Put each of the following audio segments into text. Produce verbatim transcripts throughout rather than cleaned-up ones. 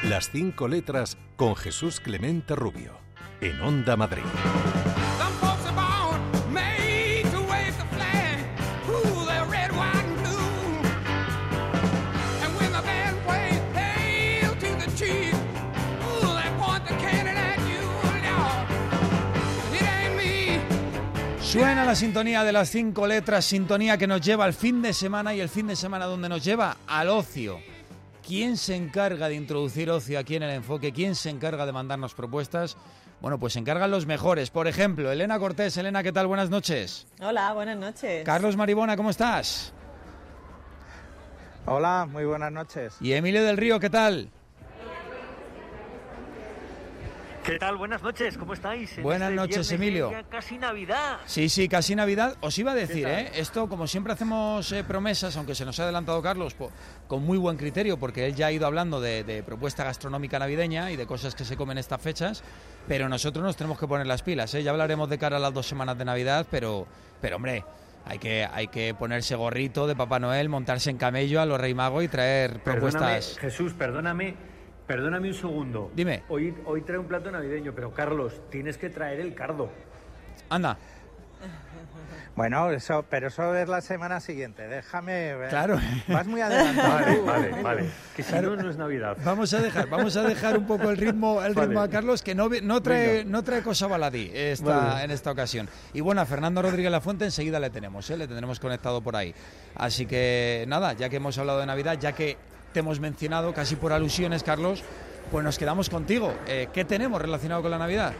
Las cinco letras con Jesús Clemente Rubio, en Onda Madrid. Suena la sintonía de las cinco letras, sintonía que nos lleva al fin de semana, y el fin de semana donde nos lleva al ocio. ¿Quién se encarga de introducir ocio aquí en el enfoque? ¿Quién se encarga de mandarnos propuestas? Bueno, pues se encargan los mejores. Por ejemplo, Elena Cortés. Elena, ¿qué tal? Buenas noches. Hola, buenas noches. Carlos Maribona, ¿cómo estás? Hola, muy buenas noches. Y Emilio del Río, ¿qué tal? ¿Qué tal? Buenas noches, ¿cómo estáis? En Buenas este noches, viernes Emilio. Ya casi Navidad. Sí, sí, casi Navidad. Os iba a decir, ¿eh? Esto, como siempre hacemos eh, promesas, aunque se nos ha adelantado Carlos, po, con muy buen criterio, porque él ya ha ido hablando de, de propuesta gastronómica navideña y de cosas que se comen estas fechas, pero nosotros nos tenemos que poner las pilas, ¿eh? Ya hablaremos de cara a las dos semanas de Navidad, pero, pero hombre, hay que, hay que ponerse gorrito de Papá Noel, montarse en camello a los Rey Mago y traer propuestas. Perdóname, Jesús, perdóname. Perdóname un segundo. Dime. Hoy, hoy trae un plato navideño, pero Carlos, tienes que traer el cardo. Anda. Bueno, eso, pero eso es la semana siguiente. Déjame ver. Claro. Vas muy adelantado. Vale, vale, vale. Que si Claro. no, no es Navidad. Vamos a dejar, vamos a dejar un poco el ritmo, el ritmo Vale. a Carlos, que no, no trae, Venga. no trae cosa baladí esta, Vale. en esta ocasión. Y bueno, a Fernando Rodríguez Lafuente enseguida le tenemos, ¿eh? Le tendremos conectado por ahí. Así que nada, ya que hemos hablado de Navidad, ya que te hemos mencionado casi por alusiones, Carlos, pues nos quedamos contigo. Eh, ¿Qué tenemos relacionado con la Navidad?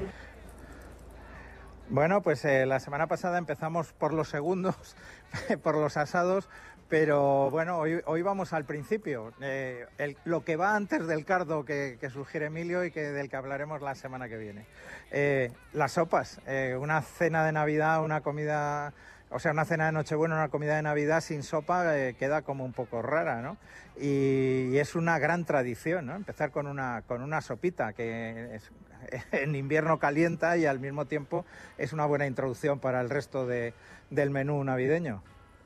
Bueno, pues eh, la semana pasada empezamos por los segundos, por los asados, pero bueno, hoy, hoy vamos al principio. Eh, el- lo que va antes del cardo que, que sugiere Emilio y que del que hablaremos la semana que viene. Eh, las sopas, eh, una cena de Navidad, una comida... O sea, una cena de Nochebuena, una comida de Navidad sin sopa eh, queda como un poco rara, ¿no? Y, y es una gran tradición, ¿no? Empezar con una, con una sopita que es- en invierno calienta y al mismo tiempo es una buena introducción para el resto de, del menú navideño.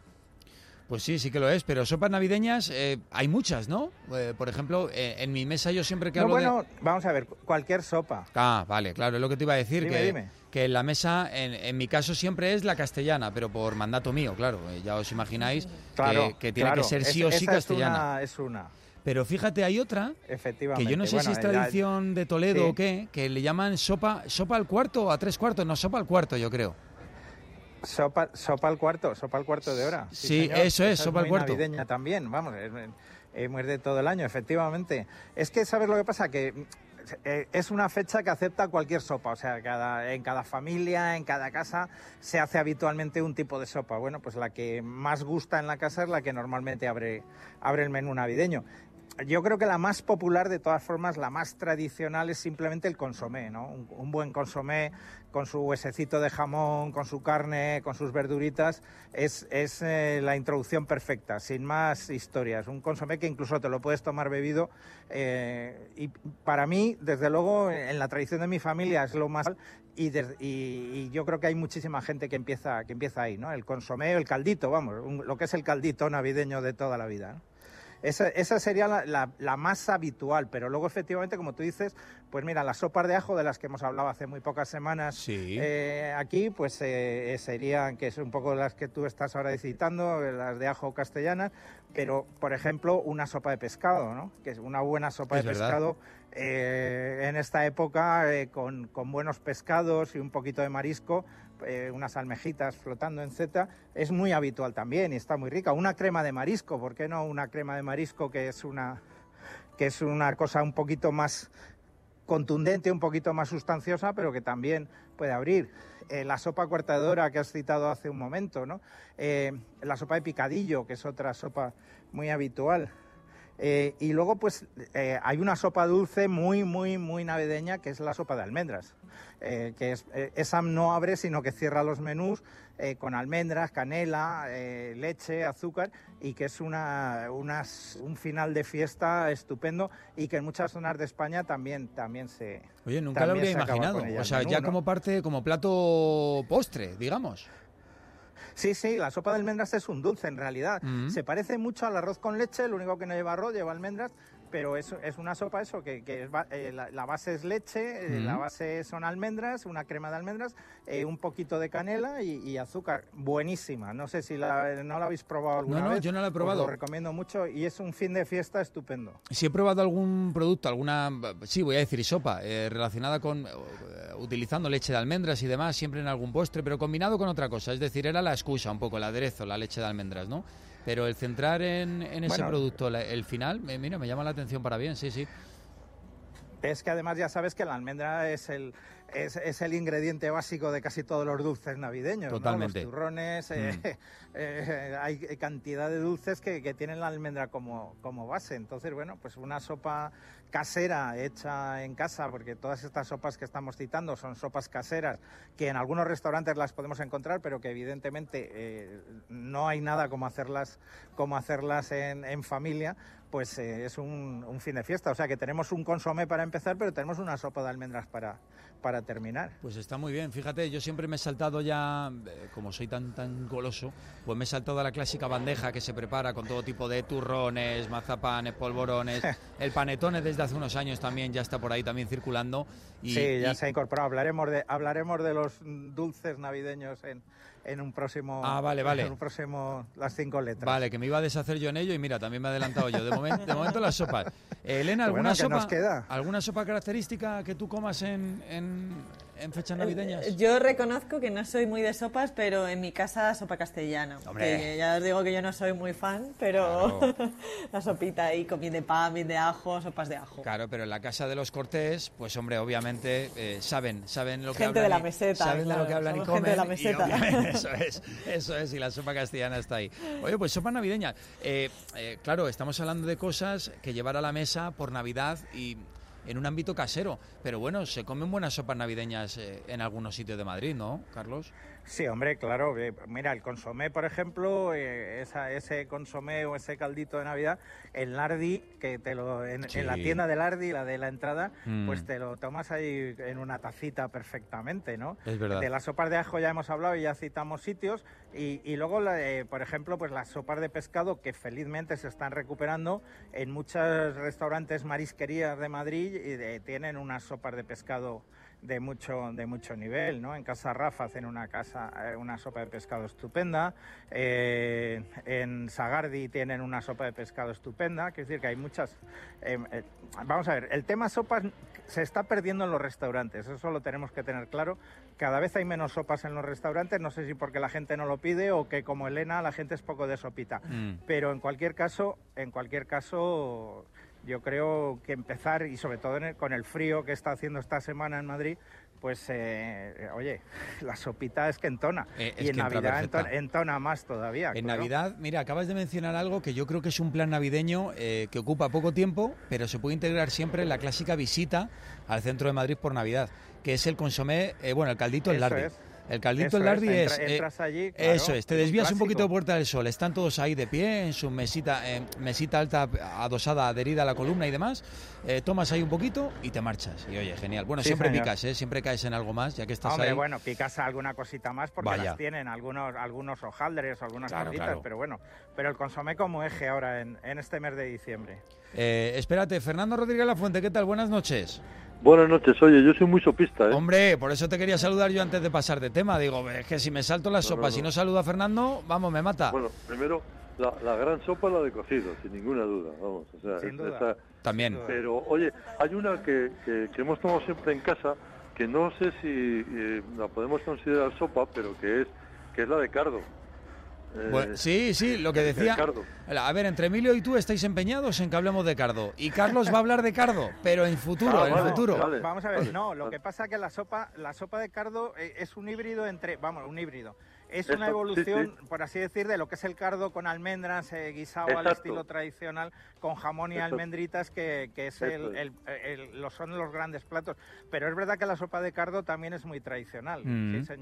Pues sí, sí que lo es, pero sopas navideñas eh, hay muchas, ¿no? Eh, por ejemplo, eh, en mi mesa yo siempre que No, hablo bueno, de... vamos a ver, cualquier sopa. Ah, vale, claro, es lo que te iba a decir, Dime, que, dime. que en la mesa, en, en mi caso siempre es la castellana, pero por mandato mío, claro, eh, ya os imagináis Claro, que, que tiene claro, que ser sí es- o sí esa castellana. Es una, es una, Pero fíjate, hay otra, efectivamente. que yo no sé Bueno, si es ya- tradición de Toledo sí. o qué, que le llaman sopa sopa al cuarto o a tres cuartos, no, sopa al cuarto yo creo. Sopa, sopa al cuarto, sopa al cuarto de hora. Sí, señor. eso es, Esa sopa al muy cuarto. navideña también, vamos, es, es muy de todo el año, efectivamente. Es que, ¿sabes lo que pasa? Que eh, es una fecha que acepta cualquier sopa, o sea, cada, en cada familia, en cada casa, se hace habitualmente un tipo de sopa. Bueno, pues la que más gusta en la casa es la que normalmente abre, abre el menú navideño. Yo creo que la más popular, de todas formas, la más tradicional es simplemente el consomé, ¿no? Un, un buen consomé con su huesecito de jamón, con su carne, con sus verduritas, es, es eh, la introducción perfecta, sin más historias. Un consomé que incluso te lo puedes tomar bebido. Eh, y para mí, desde luego, en la tradición de mi familia es lo más... Y, de- y- y yo creo que hay muchísima gente que empieza, que empieza ahí, ¿no? El consomé, el caldito, vamos, un- lo que es el caldito navideño de toda la vida, ¿no? Esa, esa sería la, la- la más habitual, pero luego efectivamente, como tú dices, pues mira, las sopas de ajo de las que hemos hablado hace muy pocas semanas Sí. eh, aquí, pues eh, serían, que es un poco las que tú estás ahora citando, eh, las de ajo castellanas, pero por ejemplo una sopa de pescado, ¿no? Que es una buena sopa Es de verdad. pescado eh, en esta época eh, con, con buenos pescados y un poquito de marisco, eh, unas almejitas flotando en zeta, es muy habitual también y está muy rica. Una crema de marisco, ¿por qué no una crema de marisco que es una, que es una cosa un poquito más contundente, un poquito más sustanciosa, pero que también puede abrir? Eh, la sopa cuartadora que has citado hace un momento, ¿no? Eh, la sopa de picadillo, que es otra sopa muy habitual. Eh, y luego, pues, eh, hay una sopa dulce muy, muy, muy navideña, que es la sopa de almendras, eh, que es, eh, esa no abre, sino que cierra los menús eh, con almendras, canela, eh, leche, azúcar, y que es una, unas- un final de fiesta estupendo y que en muchas zonas de España también, también se... Oye, nunca lo también habría se acaba imaginado, con ella o el sea, menú, ya ¿no? como parte, como plato postre, digamos. Sí, sí, la sopa de almendras es un dulce en realidad. Mm. Se parece mucho al arroz con leche, lo único que no lleva arroz, lleva almendras, pero es, es una sopa eso, que, que es, eh, la, la base es leche, eh, Mm. la base son almendras, una crema de almendras, eh, un poquito de canela y, y azúcar. Buenísima, no sé si la, no la habéis probado alguna No, no, vez. yo no la he Os probado. lo recomiendo mucho y es un fin de fiesta estupendo. Si he probado algún producto, alguna, sí, voy a decir sopa, eh, relacionada con, eh, utilizando leche de almendras y demás, siempre en algún postre, pero combinado con otra cosa, es decir, era la excusa un poco, el aderezo, la leche de almendras, ¿no? Pero el centrar en, en ese Bueno, producto, la- el final, eh, mira, me llama la atención para bien, sí, sí. Es que además ya sabes que la almendra es el, es, es el ingrediente básico de casi todos los dulces navideños. Totalmente. ¿No? Los turrones, eh, Mm. eh, hay cantidad de dulces que, que tienen la almendra como, como base. Entonces, bueno, pues una sopa casera hecha en casa, porque todas estas sopas que estamos citando son sopas caseras, que en algunos restaurantes las podemos encontrar, pero que evidentemente eh, no hay nada como hacerlas, como hacerlas en, en familia, pues eh, es un, un fin de fiesta. O sea que tenemos un consomé para empezar, pero tenemos una sopa de almendras para, para terminar. Pues está muy bien, fíjate, yo siempre me he saltado ya, eh, como soy tan tan goloso, pues me he saltado a la clásica bandeja que se prepara con todo tipo de turrones, mazapanes, polvorones, el panetone desde hace unos años también ya está por ahí también circulando. Y, sí, ya y- se ha incorporado. Hablaremos de, hablaremos de los dulces navideños en, en un próximo... Ah, vale, vale. En un próximo, las cinco letras. Vale, que me iba a deshacer yo en ello y mira, también me he adelantado yo. De, momen- de momento las sopas. Eh, Elena, ¿alguna, Bueno, ¿qué sopa, nos queda? ¿alguna sopa característica que tú comas en, en, en fechas navideñas? Yo reconozco que no soy muy de sopas, pero en mi casa sopa castellana. Hombre. Que ya os digo que yo no soy muy fan, pero Claro. la sopita ahí con bien de pan, bien de ajo, sopas de ajo. Claro, pero en la casa de los Cortés, pues hombre, obviamente eh, saben, saben lo que Gente hablan. de la y- meseta, Saben de lo claro, que hablan y somos comen. gente de la y meseta. obviamente eso es, eso es, y la sopa castellana está ahí. Oye, pues sopa navideña. Eh, eh, claro, estamos hablando de cosas que llevar a la mesa por Navidad y en un ámbito casero. Pero bueno, se comen buenas sopas navideñas eh, en algunos sitios de Madrid, ¿no, Carlos? Sí, hombre, claro. eh, Mira, el consomé, por ejemplo, eh, esa, ese consomé o ese caldito de Navidad, el lardi, que te lo en, Sí. en la tienda del lardi, la de la entrada, Mm. pues te lo tomas ahí en una tacita perfectamente, ¿no? Es verdad. De las sopas de ajo ya hemos hablado y ya citamos sitios. Y, y luego, la de, por ejemplo, pues las sopas de pescado, que felizmente se están recuperando en muchos restaurantes, marisquerías de Madrid, y de- tienen unas sopas de pescado de mucho de mucho nivel, ¿no? En Casa Rafa hacen una casa eh, una sopa de pescado estupenda, eh, en Sagardi tienen una sopa de pescado estupenda, quiero decir que hay muchas. eh, eh, vamos a ver, el tema sopas se está perdiendo en los restaurantes, eso lo tenemos que tener claro. Cada vez hay menos sopas en los restaurantes, no sé si porque la gente no lo pide o que como Elena la gente es poco de sopita, Mm. pero en cualquier caso, en cualquier caso yo creo que empezar, y sobre todo en el- con el frío que está haciendo esta semana en Madrid, pues, eh, oye, la sopita es que entona. Eh, es y en que entra Navidad perfecta. entona, entona más todavía. En claro. Navidad, mira, acabas de mencionar algo que yo creo que es un plan navideño eh, que ocupa poco tiempo, pero se puede integrar siempre en la clásica visita al centro de Madrid por Navidad, que es el consomé, eh, bueno, el caldito el Eso lardi. es. El caldito Eso el lardi es, es... entra- eh, entras allí, claro, eso es, te es un desvías un poquito de clásico. Puerta del Sol, están todos ahí de pie, en su mesita, eh, mesita alta adosada, adherida a la columna y demás, eh, tomas ahí un poquito y te marchas. Y oye, genial. Bueno, Sí, siempre señor. picas, ¿eh? Siempre caes en algo más, ya que estás Hombre, ahí. bueno, picas alguna cosita más porque Vaya. las tienen, algunos algunos hojaldres o algunas Claro, cositas, claro. pero bueno, pero el consomé como eje ahora en, en este mes de diciembre. Eh, espérate, Fernando Rodríguez Lafuente, ¿qué tal? Buenas noches. Buenas noches, oye, yo soy muy sopista, ¿eh? Hombre, por eso te quería saludar yo antes de pasar de tema. Digo, es que si me salto las No, no, sopas no. y no saludo a Fernando, vamos, me mata. Bueno, primero, la, la gran sopa la de cocido, sin ninguna duda, vamos, o sea, Sin es- duda. esta- También. pero, oye, hay una que, que, que hemos tomado siempre en casa, que no sé si eh, la podemos considerar sopa, pero que es que es la de cardo. Eh, Bueno, sí, sí, lo que el decía. cardo. A ver, entre Emilio y tú estáis empeñados en que hablemos de cardo. Y Carlos va a hablar de cardo, pero en futuro, Ah, en vale, futuro. vale. Vamos a ver, vale, no, lo vale. que pasa que la sopa, la sopa de cardo eh, es un híbrido entre, vamos, un híbrido. Es Esto, una sí, evolución, sí. por así decir, de lo que es el cardo con almendras, eh, guisado al Exacto. estilo tradicional, con jamón y Exacto. almendritas, que, que es Eso el, es. el- el- los, son los grandes platos. Pero es verdad que la sopa de cardo también es muy tradicional, Mm. sí, señor.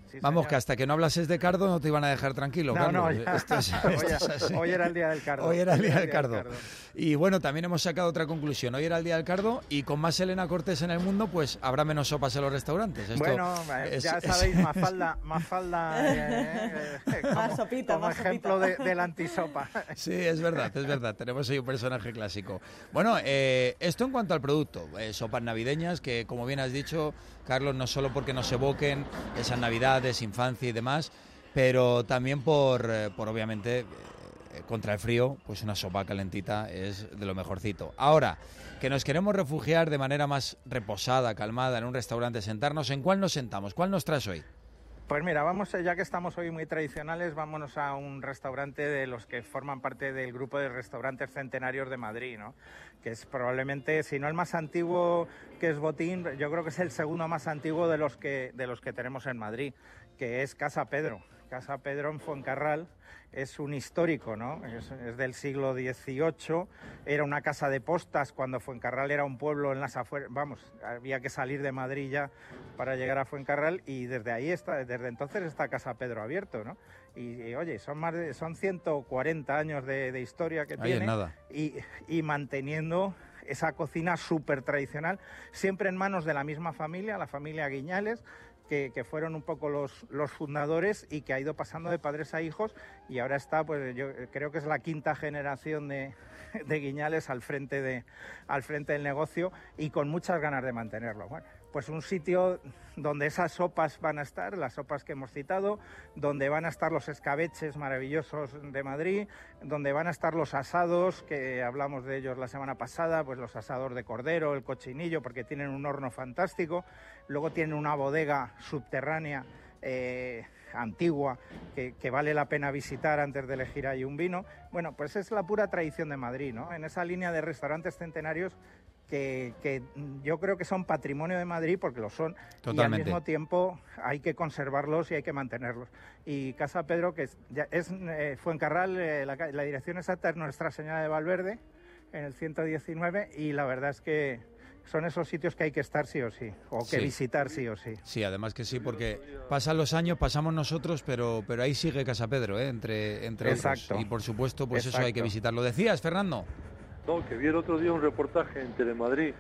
Sí, Vamos, señor. que hasta que no hablases de cardo no te iban a dejar tranquilo, No, Carlos. no, ya. Esto es- Hoy, esto es así. hoy era el día del cardo. Hoy era el día del cardo. Y bueno, también hemos sacado otra conclusión. Hoy era el día del cardo y con más Elena Cortés en el mundo, pues habrá menos sopas en los restaurantes. Esto Bueno, es- ya es- sabéis, Mafalda, Mafalda eh, eh, como, Más sopita, como más ejemplo sopita. de, de la antisopa. Sí, es verdad, es verdad. Tenemos ahí un personaje clásico. Bueno, eh, esto en cuanto al producto. Eh, sopas navideñas que, como bien has dicho, Carlos, no solo porque nos evoquen esas navidades, infancia y demás, pero también por, eh, por obviamente, eh, contra el frío, pues una sopa calentita es de lo mejorcito. Ahora, que nos queremos refugiar de manera más reposada, calmada, en un restaurante, sentarnos, ¿en cuál nos sentamos? ¿Cuál nos traes hoy? Pues mira, vamos, ya que estamos hoy muy tradicionales, vámonos a un restaurante de los que forman parte del grupo de restaurantes centenarios de Madrid, ¿no? Que es probablemente, si no el más antiguo, que es Botín, yo creo que es el segundo más antiguo de los que, de los que tenemos en Madrid, que es Casa Pedro. Casa Pedro en Fuencarral es un histórico, ¿no? Es, es del siglo dieciocho, era una casa de postas cuando Fuencarral era un pueblo en las afueras, vamos, había que salir de Madrid ya para llegar a Fuencarral y desde ahí está, desde entonces está Casa Pedro abierto, ¿no? Y, y, oye, son más de, son ciento cuarenta años de, de historia que Ahí tiene es nada. Y, y manteniendo esa cocina súper tradicional, siempre en manos de la misma familia, la familia Guiñales, que, que fueron un poco los, los fundadores y que ha ido pasando de padres a hijos y ahora está, pues yo creo que es la quinta generación de, de Guiñales al frente, de, al frente del negocio y con muchas ganas de mantenerlo. Bueno, pues un sitio donde esas sopas van a estar, las sopas que hemos citado, donde van a estar los escabeches maravillosos de Madrid, donde van a estar los asados, que hablamos de ellos la semana pasada, pues los asados de cordero, el cochinillo, porque tienen un horno fantástico, luego tienen una bodega subterránea eh, antigua que, que vale la pena visitar antes de elegir ahí un vino. Bueno, pues es la pura tradición de Madrid, ¿no? En esa línea de restaurantes centenarios Que, que yo creo que son patrimonio de Madrid porque lo son. Totalmente. Y al mismo tiempo hay que conservarlos y hay que mantenerlos. Y Casa Pedro, que es, ya es eh, Fuencarral, eh, la, la dirección exacta es Nuestra Señora de Valverde, en el ciento diecinueve, y la verdad es que son esos sitios que hay que estar sí o sí, o que Sí. visitar sí o sí. Sí, además que sí, porque pasan los años, pasamos nosotros, pero pero ahí sigue Casa Pedro, ¿eh? entre, entre Exacto. otros. Y por supuesto, pues eso hay que Exacto. visitarlo. ¿Decías, Fernando? No, que vi el otro día un reportaje en Telemadrid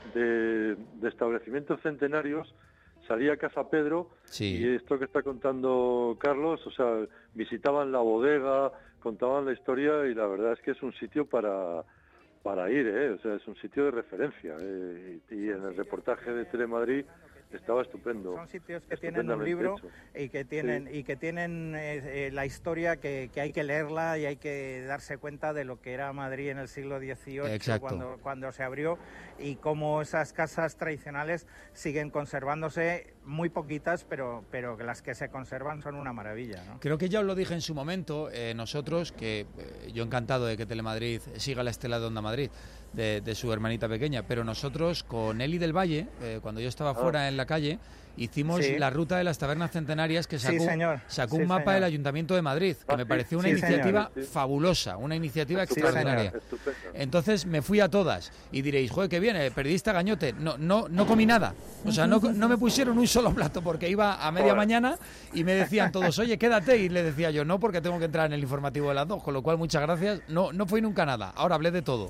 de, de establecimientos centenarios, salía Casa Pedro, Sí. y esto que está contando Carlos, o sea, visitaban la bodega, contaban la historia, y la verdad es que es un sitio para, para ir, ¿eh? O sea, es un sitio de referencia, ¿eh? y, y en el reportaje de Telemadrid estaba estupendo. Son sitios que tienen un estupendamente libro hecho. y que tienen Sí. y que tienen eh, eh, la historia que, que hay que leerla y hay que darse cuenta de lo que era Madrid en el siglo dieciocho Exacto. cuando cuando se abrió y cómo esas casas tradicionales siguen conservándose, muy poquitas, pero pero que las que se conservan son una maravilla, ¿no? Creo que ya os lo dije en su momento, eh, nosotros, que eh, yo encantado de que Telemadrid siga la estela de Onda Madrid, de, de su hermanita pequeña, pero nosotros con Eli del Valle, eh, cuando yo estaba Ah. fuera en la calle, hicimos Sí. la ruta de las tabernas centenarias que Sí, sacó, señor. sacó Sí, un mapa señor. del Ayuntamiento de Madrid, que Ah, me sí. pareció una Sí, iniciativa señor. Sí. fabulosa, una iniciativa Sí, extraordinaria. señor. Estupendo. Entonces me fui a todas y diréis, joder, qué bien, eh, perdiste a gañote. No, no, no comí nada. O sea, no, no me pusieron un solo plato porque iba a media Joder. mañana y me decían todos, oye, quédate. Y le decía yo, no, porque tengo que entrar en el informativo de las dos. Con lo cual, muchas gracias. No, no fui nunca nada. Ahora hablé de todo.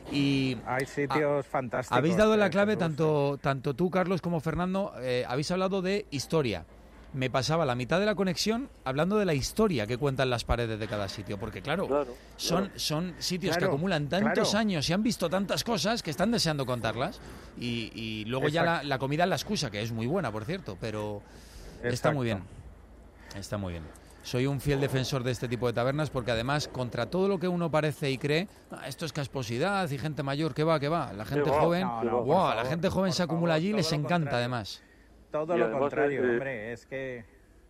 Y Hay sitios fantásticos. habéis dado la eh, clave, Jesús. tanto, tanto tú, Carlos, como Fernando, eh, habéis hablado de historia. Me pasaba la mitad de la conexión hablando de la historia que cuentan las paredes de cada sitio, porque claro, Claro, son, claro. son sitios que Claro, acumulan tantos claro. años y han visto tantas cosas que están deseando contarlas, y, y luego ya la, Exacto. la comida es la excusa, que es muy buena, por cierto, pero está Exacto. muy bien, está muy bien. Soy un fiel defensor de este tipo de tabernas porque además, contra todo lo que uno parece y cree, "Ah, esto es casposidad y gente mayor, que va, que va". La gente va? joven, No, no, por ¡guau! la favor, gente joven por se acumula favor, allí y todo les lo encanta contrario. además. Todo Y lo además, contrario, eh, hombre, es que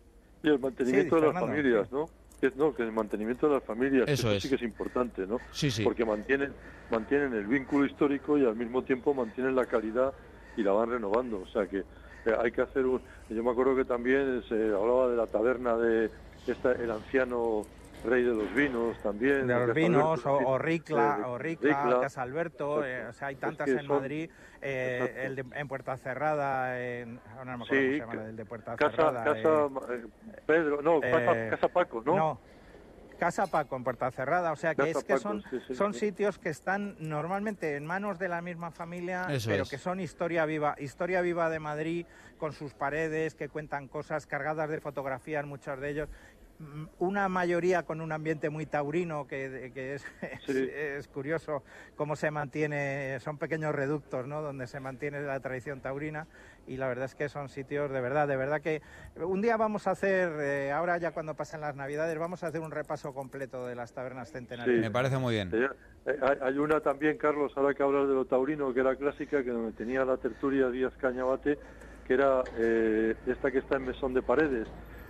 Y el mantenimiento Sí, de las Fernando, familias, sí. ¿no? Que, no, que el mantenimiento de las familias, que Eso es. sí que es importante, ¿no? Sí, sí. Porque mantienen, mantienen el vínculo histórico y al mismo tiempo mantienen la calidad y la van renovando. O sea que eh, hay que hacer un... Yo me acuerdo que también se hablaba de la taberna de esta, el anciano Rey de los Vinos también. De los Casa vinos, Alberto, o, o Ricla, eh, o Ricla, Ricla. Casa Alberto, eh, o sea, hay tantas Es que en son- Madrid, eh, el de, en Puerta Cerrada, en, ahora no me acuerdo Sí, cómo se llama, que- el de Puerta Casa, Cerrada. casa eh, eh, Pedro, no, casa, eh, casa Paco, ¿no? No, Casa Paco en Puerta Cerrada, o sea que Casa es que Paco, son, sí, sí, son sí. sitios que están normalmente en manos de la misma familia, Eso pero es. que son historia viva, historia viva de Madrid, con sus paredes, que cuentan cosas cargadas de fotografías, muchos de ellos. Mm, Una mayoría con un ambiente muy taurino, que, que es, Sí. es, es curioso cómo se mantiene, son pequeños reductos, ¿no?, donde se mantiene la tradición taurina, y la verdad es que son sitios de verdad, de verdad que un día vamos a hacer, eh, ahora ya cuando pasen las Navidades, vamos a hacer un repaso completo de las tabernas centenarias. Sí. Me parece muy bien. Eh, eh, hay- Hay una también, Carlos, ahora que hablas de lo taurino, que era clásica, que donde tenía la tertulia Díaz Cañabate, que era eh, esta que está en Mesón de Paredes,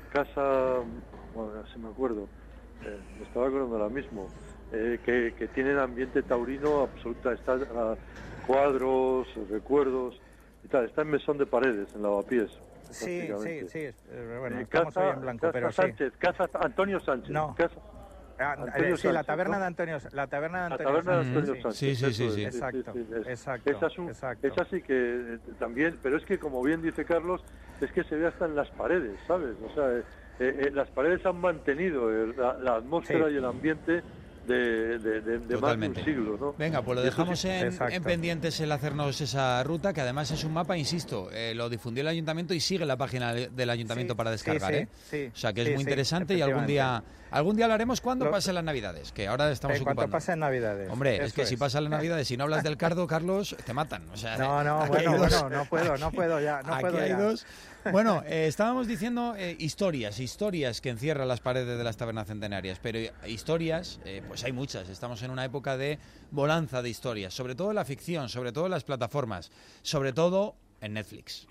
casa, bueno, ya se me acuerdo, eh, me estaba acordando ahora mismo, eh, que, que tienen ambiente taurino absoluta, está ah, cuadros, recuerdos y tal, está en Mesón de Paredes, en Lavapiés. Sí, sí, prácticamente. sí, eh, bueno, Eh, estamos casa, hoy en blanco, casa pero sí. Sánchez, casa Antonio Sánchez, No. casa, Ah, Antonio eh, sí, la Sánchez, taberna ¿no? de Antonio, la taberna de La Antonio taberna de Sánchez, Antonio sí. Sánchez. Sí, sí, sí, eso sí. es, Exacto, es- exacto, esa, es un- exacto. esa sí que eh, también, pero es que como bien dice Carlos, es que se ve hasta en las paredes, ¿sabes? O sea, eh, eh, las paredes han mantenido eh, la, la atmósfera Sí. y el ambiente de, de, de- de más de un Totalmente. siglo, ¿no? Venga, pues lo Y eso dejamos sí- en, Exacto. en pendientes el hacernos esa ruta, que además es un mapa, insisto, eh, lo difundió el ayuntamiento y sigue la página de- del ayuntamiento Sí, para descargar, sí, ¿eh? sí, O sea que es sí, muy sí, interesante y algún día algún día lo haremos cuando Lo- pasen las Navidades, que ahora estamos En cuanto ocupando. pasen Navidades. Hombre, es eso que si pasan las Navidades y no hablas del cardo, Carlos, te matan. O sea, No, no, aquí bueno, hay dos. bueno, no puedo, no puedo ya, no Aquí puedo hay ya. dos. Bueno, eh, estábamos diciendo eh, historias, historias que encierran las paredes de las tabernas centenarias, pero historias, eh, pues hay muchas. Estamos en una época de bonanza de historias, sobre todo en la ficción, sobre todo en las plataformas, sobre todo en Netflix.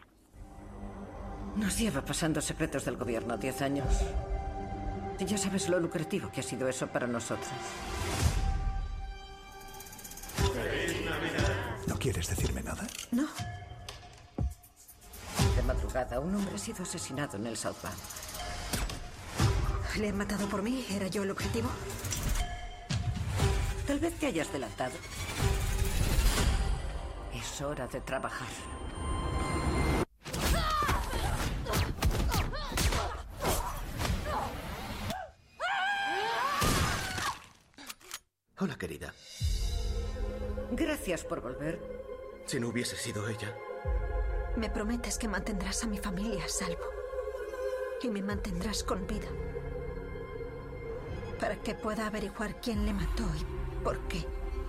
Nos lleva pasando secretos del gobierno diez años. Y ya sabes lo lucrativo que ha sido eso para nosotros. ¿No quieres decirme nada? No. De madrugada, un hombre ha sido asesinado en el South Bank. ¿Le han matado por mí? ¿Era yo el objetivo? Tal vez te hayas adelantado. Es hora de trabajar. Hola, querida. Gracias por volver. Si no hubiese sido ella, Me prometes que mantendrás a mi familia a salvo. Y me mantendrás con vida. Para que pueda averiguar quién le mató y por qué.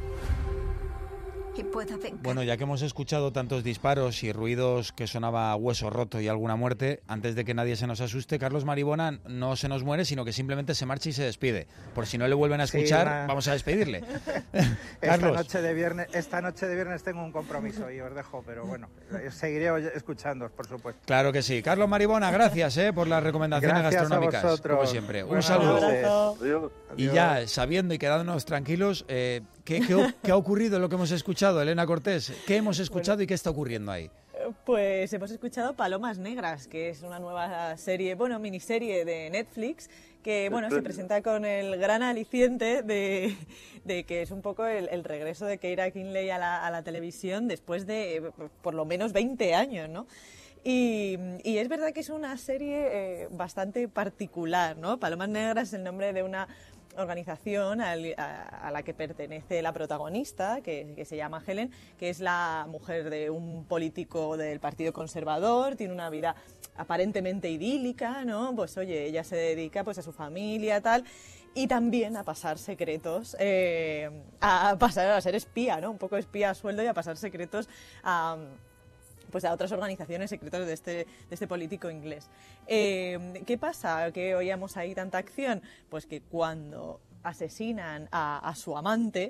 Y pueda vengar. Bueno, ya que hemos escuchado tantos disparos y ruidos que sonaba hueso roto y alguna muerte, antes de que nadie se nos asuste, Carlos Maribona no se nos muere, sino que simplemente se marcha y se despide. Por si no le vuelven a Sí, escuchar, una- vamos a despedirle. Esta Carlos. noche de viernes, esta noche de viernes tengo un compromiso y os dejo, pero bueno, seguiré oy- escuchándoos, por supuesto. Claro que sí. Carlos Maribona, gracias eh, por las recomendaciones Gracias a gastronómicas, vosotros. como siempre. Un Buenas saludo. noches. Adiós. Y ya, sabiendo y quedándonos tranquilos, eh, ¿qué, qué, o- qué ha ocurrido en lo que hemos escuchado, Elena Cortés? ¿Qué hemos escuchado y qué está ocurriendo ahí? Pues hemos escuchado Palomas Negras, que es una nueva serie, bueno, miniserie de Netflix, que bueno, se presenta con el gran aliciente de, de que es un poco el, el regreso de Keira Knightley a la, a la televisión después de eh, por lo menos veinte años, ¿no? Y, y es verdad que es una serie eh, bastante particular, ¿no? Palomas Negras es el nombre de una organización al- a, a la que pertenece la protagonista, que, que se llama Helen, que es la mujer de un político del Partido Conservador, tiene una vida aparentemente idílica, ¿no? Pues oye, ella se dedica pues a su familia, tal, y también a pasar secretos, eh, a pasar a ser espía, ¿no? Un poco espía a sueldo y a pasar secretos a... pues a otras organizaciones secretas de este, de este político inglés. Eh, ¿Qué pasa? ¿Que oíamos ahí tanta acción? Pues que cuando asesinan a, a su amante,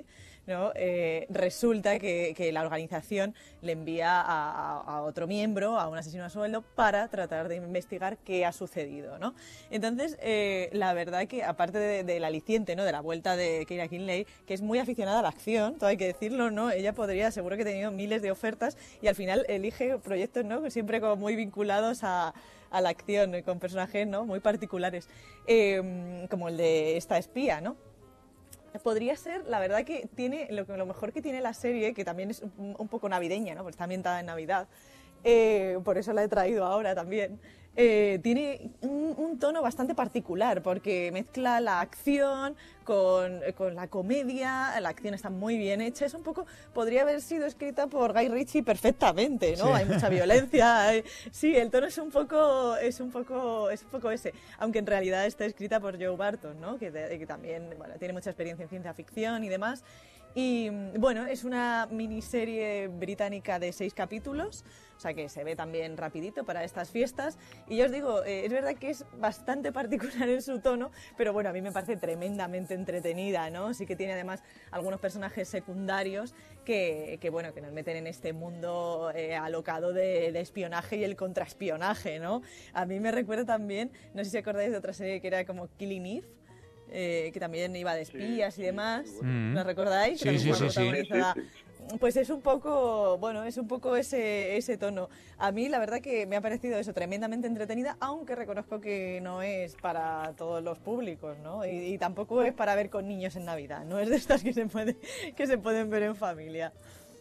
¿no? Eh, resulta que, que la organización le envía a, a, a otro miembro, a un asesino a sueldo, para tratar de investigar qué ha sucedido, ¿no? Entonces, eh, la verdad que aparte de, del aliciente, ¿no? De la vuelta de Keira Knightley, que es muy aficionada a la acción, todo hay que decirlo, ¿no? Ella podría, seguro que ha tenido miles de ofertas y al final elige proyectos, ¿no? Siempre como muy vinculados a, a la acción, con personajes, ¿no? Muy particulares, eh, como el de esta espía, ¿no? Podría ser, la verdad que tiene, lo, lo mejor que tiene la serie, que también es un, un poco navideña, ¿no? Porque está ambientada en Navidad, eh, por eso la he traído ahora también. Eh, tiene un, un tono bastante particular porque mezcla la acción con, con la comedia, la acción está muy bien hecha, es un poco, podría haber sido escrita por Guy Ritchie perfectamente, ¿no? Sí. Hay mucha violencia, hay, sí, el tono es un poco, es un poco, es un poco ese, aunque en realidad está escrita por Joe Barton, ¿no? Que, de, que también, bueno, tiene mucha experiencia en ciencia ficción y demás. Y bueno, es una miniserie británica de seis capítulos, o sea que se ve también rapidito para estas fiestas. Y yo os digo, eh, es verdad que es bastante particular en su tono, pero bueno, a mí me parece tremendamente entretenida, ¿no? Sí que tiene además algunos personajes secundarios que, que bueno, que nos meten en este mundo eh, alocado de, de espionaje y el contraespionaje, ¿no? A mí me recuerda también, no sé si acordáis de otra serie que era como Killing Eve, Eh, que también iba de espías sí, y demás, sí, bueno. ¿Lo recordáis? Sí, sí, sí, sí. Pues es un poco, bueno, es un poco ese, ese tono. A mí la verdad que me ha parecido eso tremendamente entretenida, aunque reconozco que no es para todos los públicos, ¿no? Y, y tampoco es para ver con niños en Navidad, no es de estas que se puede, que se pueden ver en familia.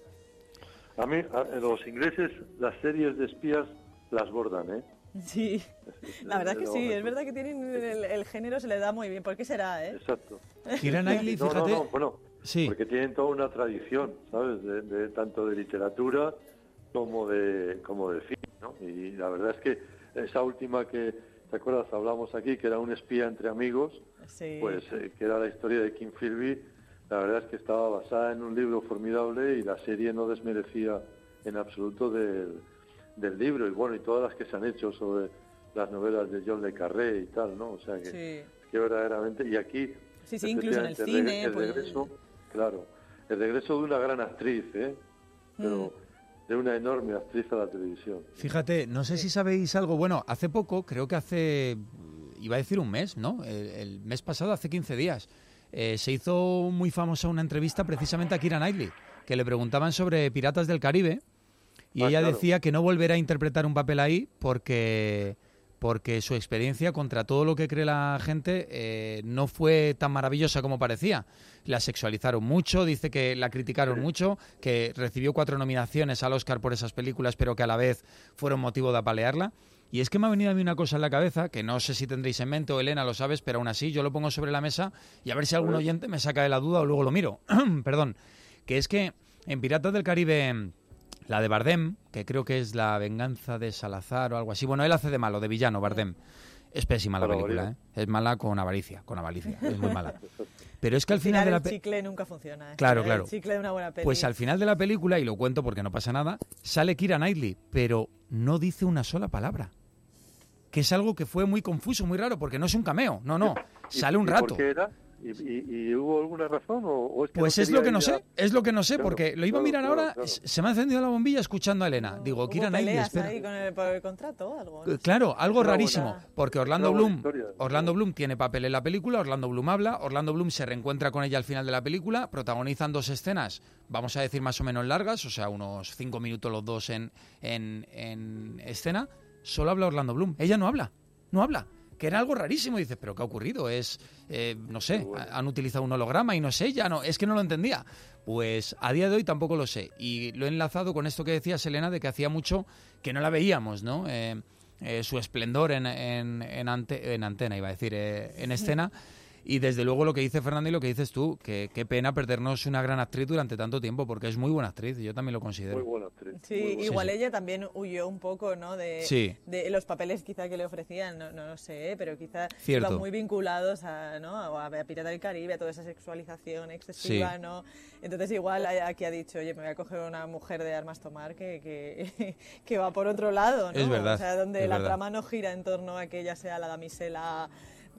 A mí, a, los ingleses, las series de espías las bordan, ¿eh? Sí, la verdad es que sí, es verdad que tienen el, el género se les da muy bien. ¿Por qué será, eh? Exacto. Keira Knightley, no, fíjate. No, no, bueno, sí. Porque tienen toda una tradición, ¿sabes? De, de tanto de literatura como de como de cine, ¿no? Y la verdad es que esa última que, ¿te acuerdas? Hablamos aquí, que era un espía entre amigos, sí. Pues eh, que era la historia de King Philby. La verdad es que estaba basada en un libro formidable y la serie no desmerecía en absoluto del del libro, y bueno, y todas las que se han hecho sobre las novelas de John le Carré y tal, ¿no? O sea que, sí. que verdaderamente, y aquí sí, sí, incluso en el cine, el pues... regreso, claro, el regreso de una gran actriz, ¿eh? Pero mm. de una enorme actriz a la televisión. Fíjate, no sé si sabéis algo, bueno, hace poco, creo que hace, iba a decir un mes, ¿no? El, el mes pasado, hace quince días, eh, se hizo muy famosa una entrevista precisamente a Keira Knightley, que le preguntaban sobre Piratas del Caribe. Y ah, ella claro. decía que no volverá a interpretar un papel ahí porque, porque su experiencia, contra todo lo que cree la gente, eh, no fue tan maravillosa como parecía. La sexualizaron mucho, dice que la criticaron sí. mucho, que recibió cuatro nominaciones al Oscar por esas películas, pero que a la vez fueron motivo de apalearla. Y es que me ha venido a mí una cosa en la cabeza, que no sé si tendréis en mente o Elena lo sabes, pero aún así yo lo pongo sobre la mesa y a ver si algún oyente me saca de la duda o luego lo miro. Perdón. Que es que en Piratas del Caribe... La de Bardem, que creo que es La venganza de Salazar o algo así. Bueno, él hace de malo, de villano, Bardem. Es pésima la película, ¿eh? Es mala con avaricia, con avaricia. Es muy mala. Pero es que al final de la película... El chicle nunca funciona. ¿eh? Claro, claro. El chicle de una buena peli. Pues al final de la película, y lo cuento porque no pasa nada, sale Keira Knightley, pero no dice una sola palabra. Que es algo que fue muy confuso, muy raro, porque no es un cameo. No, no. Sale un rato. ¿Por qué era? ¿Y, y, y hubo alguna razón? O, o es que pues no es lo que no ya... sé, es lo que no sé, claro, porque lo iba claro, a mirar claro, ahora, claro. se me ha encendido la bombilla escuchando a Elena. No, Digo, Keira Knightley, espera. Ahí con el, por el contrato o algo? No claro, sé. algo rarísimo, porque Orlando Bloom, historia, Orlando Bloom tiene papel en la película, Orlando Bloom habla, Orlando Bloom se reencuentra con ella al final de la película, protagonizan dos escenas, vamos a decir más o menos largas, o sea, unos cinco minutos los dos en, en, en escena, solo habla Orlando Bloom, ella no habla, no habla. Que era algo rarísimo, y dices, ¿pero qué ha ocurrido? Es, eh, no sé, bueno. han utilizado un holograma y no sé, ya no, es que no lo entendía. Pues a día de hoy tampoco lo sé, y lo he enlazado con esto que decía Selena, de que hacía mucho que no la veíamos, ¿no? Eh, eh, su esplendor en, en, en, ante, en antena, iba a decir, eh, en escena. Y desde luego lo que dice Fernando y lo que dices tú, que qué pena perdernos una gran actriz durante tanto tiempo, porque es muy buena actriz, yo también lo considero. Muy buena actriz. Sí, muy buena. igual sí, sí. ella también huyó un poco, ¿no? De, sí. de los papeles quizá que le ofrecían, no, no lo sé, pero quizá Cierto. iban muy vinculados a, ¿no? a, a Pirata del Caribe, a toda esa sexualización excesiva, sí. ¿no? Entonces igual aquí ha dicho, oye, me voy a coger una mujer de armas tomar que, que, que va por otro lado, ¿no? Es verdad. O sea, donde es la verdad. trama no gira en torno a que ella sea la damisela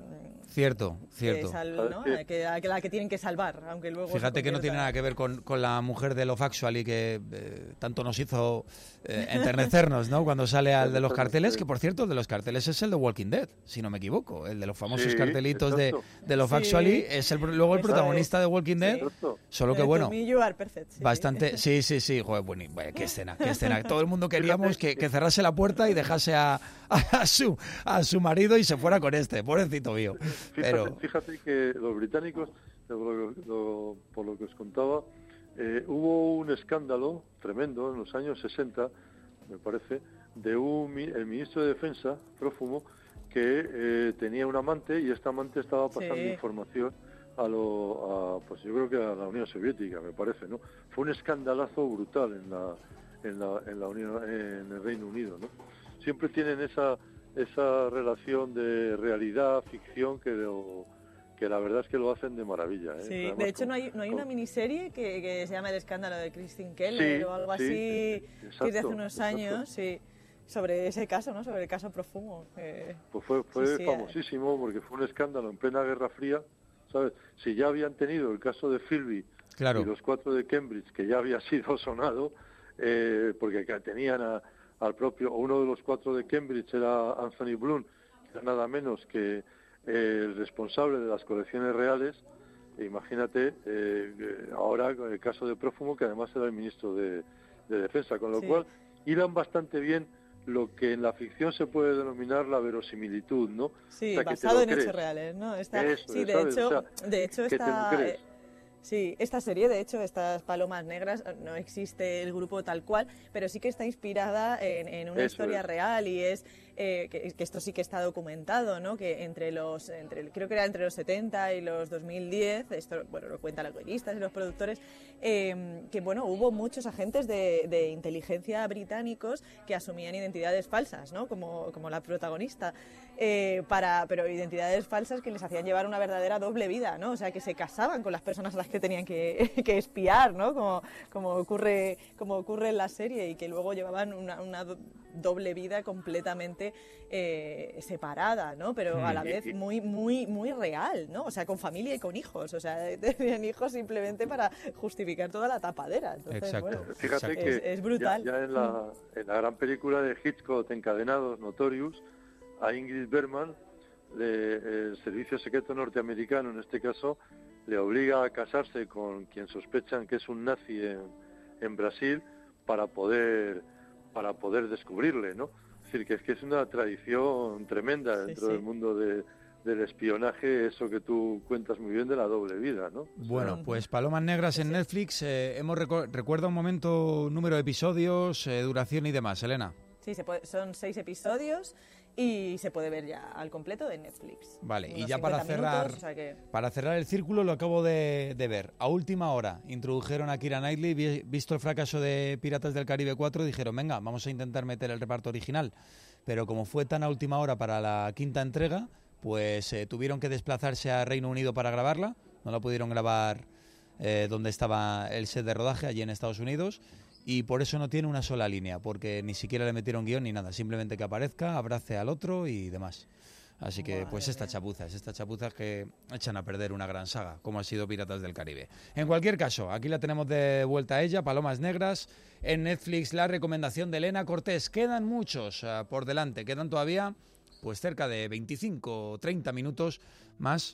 Cierto, cierto. Que sal, ¿no? que, que, la que tienen que salvar, aunque luego... Fíjate que no tiene nada que ver con, con la mujer de Love Actually que eh, tanto nos hizo eh, enternecernos, ¿no? Cuando sale al de los carteles, que por cierto, el de los carteles es el de Walking Dead, si no me equivoco. El de los famosos sí, cartelitos de, de Love sí. Actually es el, luego el protagonista de Walking Dead, sí. Solo que bueno, perfect, sí. bastante... Sí, sí, sí, joder, bueno, bueno, qué escena, qué escena. Todo el mundo queríamos que, que cerrase la puerta y dejase a, a, su, a su marido y se fuera con este, pobrecito mío. Fíjate, Pero... fíjate que los británicos, por lo, lo, por lo que os contaba, eh, hubo un escándalo tremendo en los años sesenta, me parece, de un el ministro de Defensa, Prófumo, que eh, tenía un amante y esta amante estaba pasando sí. información a lo, a, pues yo creo que a la Unión Soviética, me parece, ¿no? Fue un escandalazo brutal en la, en la, en la Unión, en el Reino Unido, ¿no? Siempre tienen esa esa relación de realidad, ficción, que lo, que la verdad es que lo hacen de maravilla. ¿eh? Sí, Además, de hecho con, no hay, no hay con... una miniserie que, que se llama El escándalo de Christine Keller sí, o algo sí, así, exacto, que es de hace unos exacto. años, sí, sobre ese caso, ¿no? Sobre el caso Prófumo. Eh, pues fue, fue sí, sí, famosísimo porque fue un escándalo en plena Guerra Fría, ¿sabes? Si ya habían tenido el caso de Philby claro. y los cuatro de Cambridge, que ya había sido sonado, eh, porque tenían a al propio, uno de los cuatro de Cambridge era Anthony Bloom, que era nada menos que eh, el responsable de las colecciones reales. E imagínate, eh, ahora con el caso de Prófumo, que además era el ministro de, de Defensa, con lo sí. cual hilan bastante bien lo que en la ficción se puede denominar la verosimilitud, ¿no? Sí, o sea, basado en crees. hechos reales, ¿no? Está, Eso, sí, de ¿sabes? hecho, o sea, de hecho que está... te lo crees. Sí, esta serie, de hecho, estas Palomas Negras, no existe el grupo tal cual, pero sí que está inspirada en, en una Eso historia es. real y es eh, que, que esto sí que está documentado, ¿no? Que entre los, entre creo que era entre los setenta y los dos mil diez, esto, bueno, lo cuentan los guionistas y los productores, eh, que bueno, hubo muchos agentes de, de inteligencia británicos que asumían identidades falsas, ¿no? Como, como la protagonista. Eh, para, pero identidades falsas que les hacían llevar una verdadera doble vida, ¿no? O sea, que se casaban con las personas a las que tenían que, que espiar, ¿no? Como, como, ocurre, como ocurre en la serie, y que luego llevaban una, una doble vida completamente eh, separada, ¿no? Pero a la vez muy, muy, muy real, ¿no? O sea, con familia y con hijos. O sea, tenían hijos simplemente para justificar toda la tapadera. Entonces, exacto. Bueno, Fíjate es, que es brutal. Ya, ya en, la, en la gran película de Hitchcock, Encadenados, Notorious, a Ingrid Bergman, le, el servicio secreto norteamericano, en este caso, le obliga a casarse con quien sospechan que es un nazi en, en Brasil para poder para poder descubrirle, ¿no? Es decir, que es que es una tradición tremenda Sí, dentro sí. del mundo de, del espionaje, eso que tú cuentas muy bien de la doble vida, ¿no? O Bueno, sea, pues Palomas Negras en Netflix, eh, hemos reco- recuerda un momento, número de episodios, eh, duración y demás, Elena. Sí, se puede, son seis episodios y se puede ver ya al completo en Netflix. Vale, y Unos ya para cincuenta cerrar, minutos, o sea que... para cerrar el círculo, lo acabo de, de ver. A última hora introdujeron a Keira Knightley, vi- visto el fracaso de Piratas del Caribe cuatro, dijeron, venga, vamos a intentar meter el reparto original. Pero como fue tan a última hora para la quinta entrega, pues eh, tuvieron que desplazarse a Reino Unido para grabarla. No la pudieron grabar eh, donde estaba el set de rodaje, allí en Estados Unidos. Y por eso no tiene una sola línea, porque ni siquiera le metieron guión ni nada, simplemente que aparezca, abrace al otro y demás. Así que, pues estas chapuzas, estas chapuzas que echan a perder una gran saga, como ha sido Piratas del Caribe. En cualquier caso, aquí la tenemos de vuelta a ella, Palomas Negras, en Netflix, la recomendación de Elena Cortés. Quedan muchos uh, por delante, quedan todavía pues cerca de veinticinco o treinta minutos más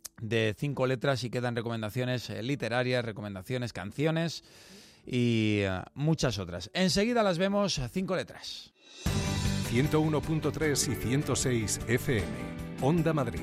de cinco letras y quedan recomendaciones eh, literarias, recomendaciones, canciones y uh, muchas otras. Enseguida las vemos, cinco letras. ciento uno punto tres y ciento seis F M. Onda Madrid.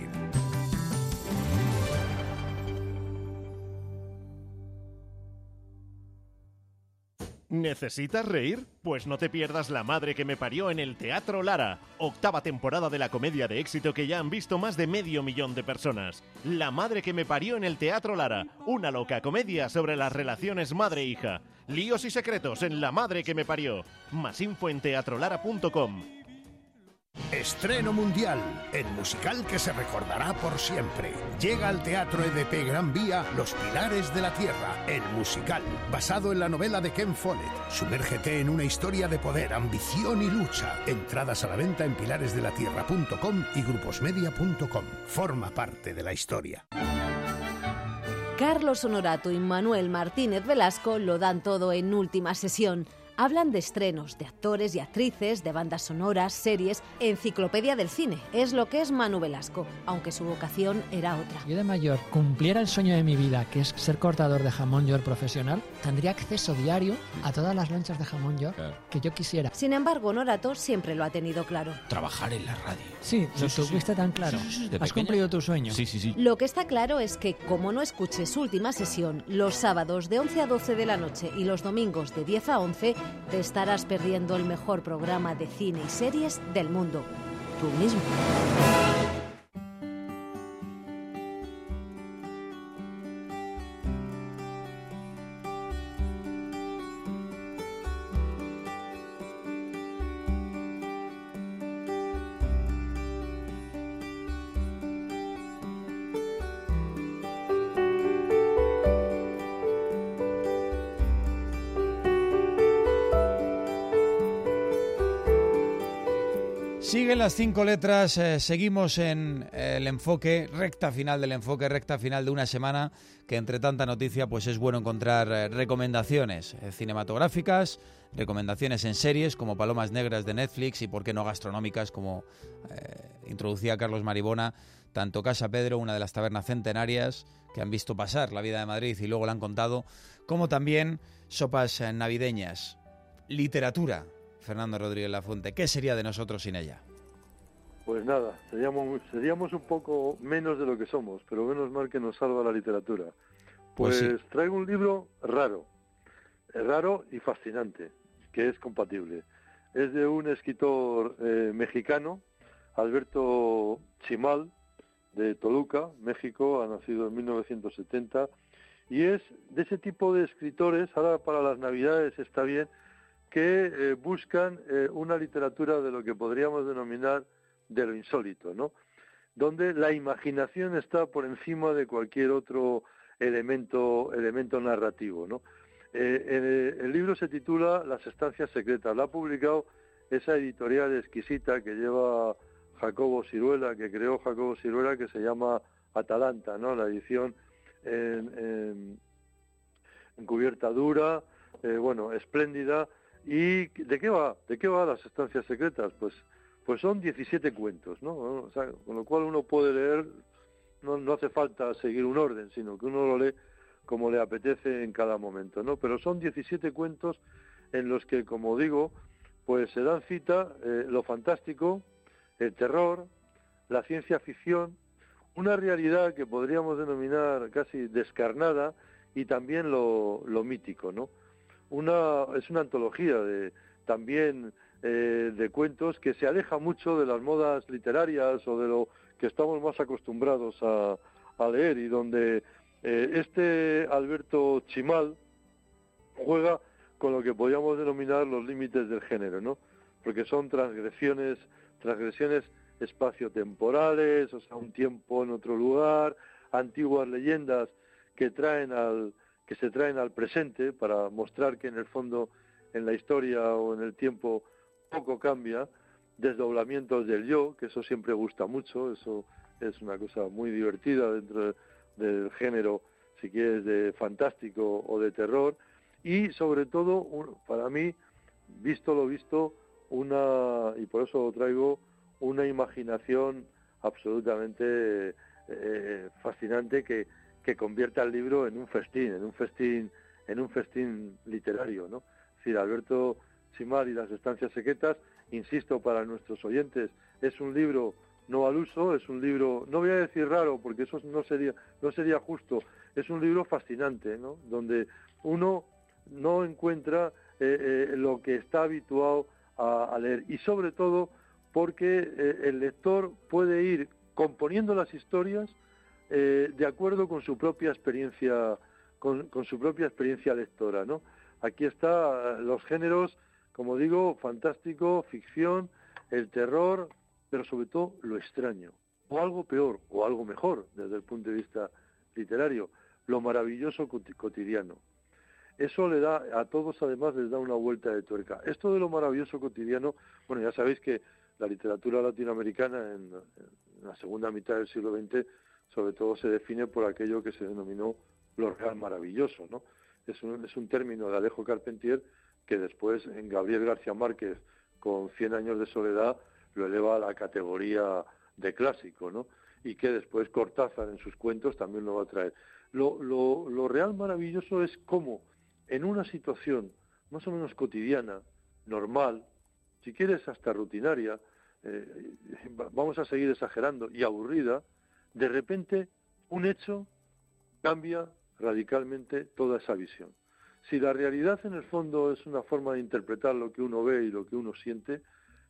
¿Necesitas reír? Pues no te pierdas La madre que me parió en el Teatro Lara, octava temporada de la comedia de éxito que ya han visto más de medio millón de personas. La madre que me parió en el Teatro Lara, una loca comedia sobre las relaciones madre-hija. Líos y secretos en La madre que me parió. Más info en teatro lara punto com. Estreno mundial, el musical que se recordará por siempre. Llega al Teatro E D P Gran Vía Los Pilares de la Tierra, el musical, basado en la novela de Ken Follett. Sumérgete en una historia de poder, ambición y lucha. Entradas a la venta en pilares de la tierra punto com y gruposmedia punto com. Forma parte de la historia. Carlos Honorato y Manuel Martínez Velasco lo dan todo en Última Sesión. Hablan de estrenos, de actores y actrices, de bandas sonoras, series, enciclopedia del cine. Es lo que es Manu Velasco, aunque su vocación era otra. Yo de mayor cumpliera el sueño de mi vida, que es ser cortador de jamón york profesional, tendría acceso diario a todas las lonchas de jamón york claro. que yo quisiera. Sin embargo, Honorato siempre lo ha tenido claro. Trabajar en la radio. Sí, sí lo sí, tuviste sí. tan claro. Sí, sí, sí. Has cumplido tu sueño. Sí, sí, sí. Lo que está claro es que, como no escuches Última Sesión los sábados de once a doce de la noche y los domingos de diez a once, te estarás perdiendo el mejor programa de cine y series del mundo. Tú mismo. Siguen las cinco letras, eh, seguimos en eh, el enfoque, recta final del enfoque, recta final de una semana que entre tanta noticia pues es bueno encontrar eh, recomendaciones eh, cinematográficas, recomendaciones en series como Palomas Negras de Netflix y por qué no gastronómicas como eh, introducía Carlos Maribona, tanto Casa Pedro, una de las tabernas centenarias que han visto pasar la vida de Madrid y luego la han contado, como también sopas eh, navideñas, literatura. Fernando Rodríguez Lafuente, ¿qué sería de nosotros sin ella? Pues nada, seríamos, seríamos un poco menos de lo que somos, pero menos mal que nos salva la literatura. Pues, pues sí. Traigo un libro raro, raro y fascinante, que es compatible. Es de un escritor eh, mexicano, Alberto Chimal, de Toluca, México, ha nacido en mil novecientos setenta, y es de ese tipo de escritores, ahora para las Navidades está bien, que eh, buscan eh, una literatura de lo que podríamos denominar de lo insólito, ¿no? Donde la imaginación está por encima de cualquier otro elemento elemento narrativo, ¿no? Eh, eh, el libro se titula Las estancias secretas. Lo ha publicado esa editorial exquisita que lleva Jacobo Siruela, que creó Jacobo Siruela, que se llama Atalanta, ¿no? La edición en, en, en cubierta dura, eh, bueno, espléndida. ¿Y de qué va? ¿De qué va Las estancias secretas? Pues pues son diecisiete cuentos, ¿no? O sea, con lo cual uno puede leer, no, no hace falta seguir un orden, sino que uno lo lee como le apetece en cada momento, ¿no? Pero son diecisiete cuentos en los que, como digo, pues se dan cita eh, lo fantástico, el terror, la ciencia ficción, una realidad que podríamos denominar casi descarnada y también lo, lo mítico, ¿no? Una, es una antología de también eh, de cuentos que se aleja mucho de las modas literarias o de lo que estamos más acostumbrados a, a leer y donde eh, este Alberto Chimal juega con lo que podríamos denominar los límites del género, ¿no? Porque son transgresiones, transgresiones espaciotemporales, o sea, un tiempo en otro lugar, antiguas leyendas que traen al que se traen al presente para mostrar que en el fondo, en la historia o en el tiempo, poco cambia, desdoblamientos del yo, que eso siempre gusta mucho, eso es una cosa muy divertida dentro del género, si quieres, de fantástico o de terror, y sobre todo, un, para mí, visto lo visto, una, y por eso lo traigo, una imaginación absolutamente eh, fascinante que que convierta el libro en un festín, en un festín, en un festín literario, ¿no? Es decir, Alberto Chimal y Las estancias secretas, insisto, para nuestros oyentes, es un libro no al uso, es un libro, no voy a decir raro, porque eso no sería, no sería justo, es un libro fascinante, ¿no? Donde uno no encuentra eh, eh, lo que está habituado a, a leer, y sobre todo porque eh, el lector puede ir componiendo las historias Eh, de acuerdo con su propia experiencia, con, con su propia experiencia lectora, ¿no? Aquí está los géneros, como digo, fantástico, ficción, el terror, pero sobre todo lo extraño, o algo peor, o algo mejor desde el punto de vista literario, lo maravilloso cotidiano. Eso le da a todos, además, les da una vuelta de tuerca. Esto de lo maravilloso cotidiano, bueno, ya sabéis que la literatura latinoamericana en, en la segunda mitad del siglo veinte, sobre todo se define por aquello que se denominó lo real maravilloso, ¿no? Es un, es un término de Alejo Carpentier que después en Gabriel García Márquez, con Cien años de soledad, lo eleva a la categoría de clásico, ¿no? Y que después Cortázar en sus cuentos también lo va a traer. Lo, lo, lo real maravilloso es cómo en una situación más o menos cotidiana, normal, si quieres hasta rutinaria, eh, vamos a seguir exagerando, y aburrida, de repente un hecho cambia radicalmente toda esa visión. Si la realidad en el fondo es una forma de interpretar lo que uno ve y lo que uno siente,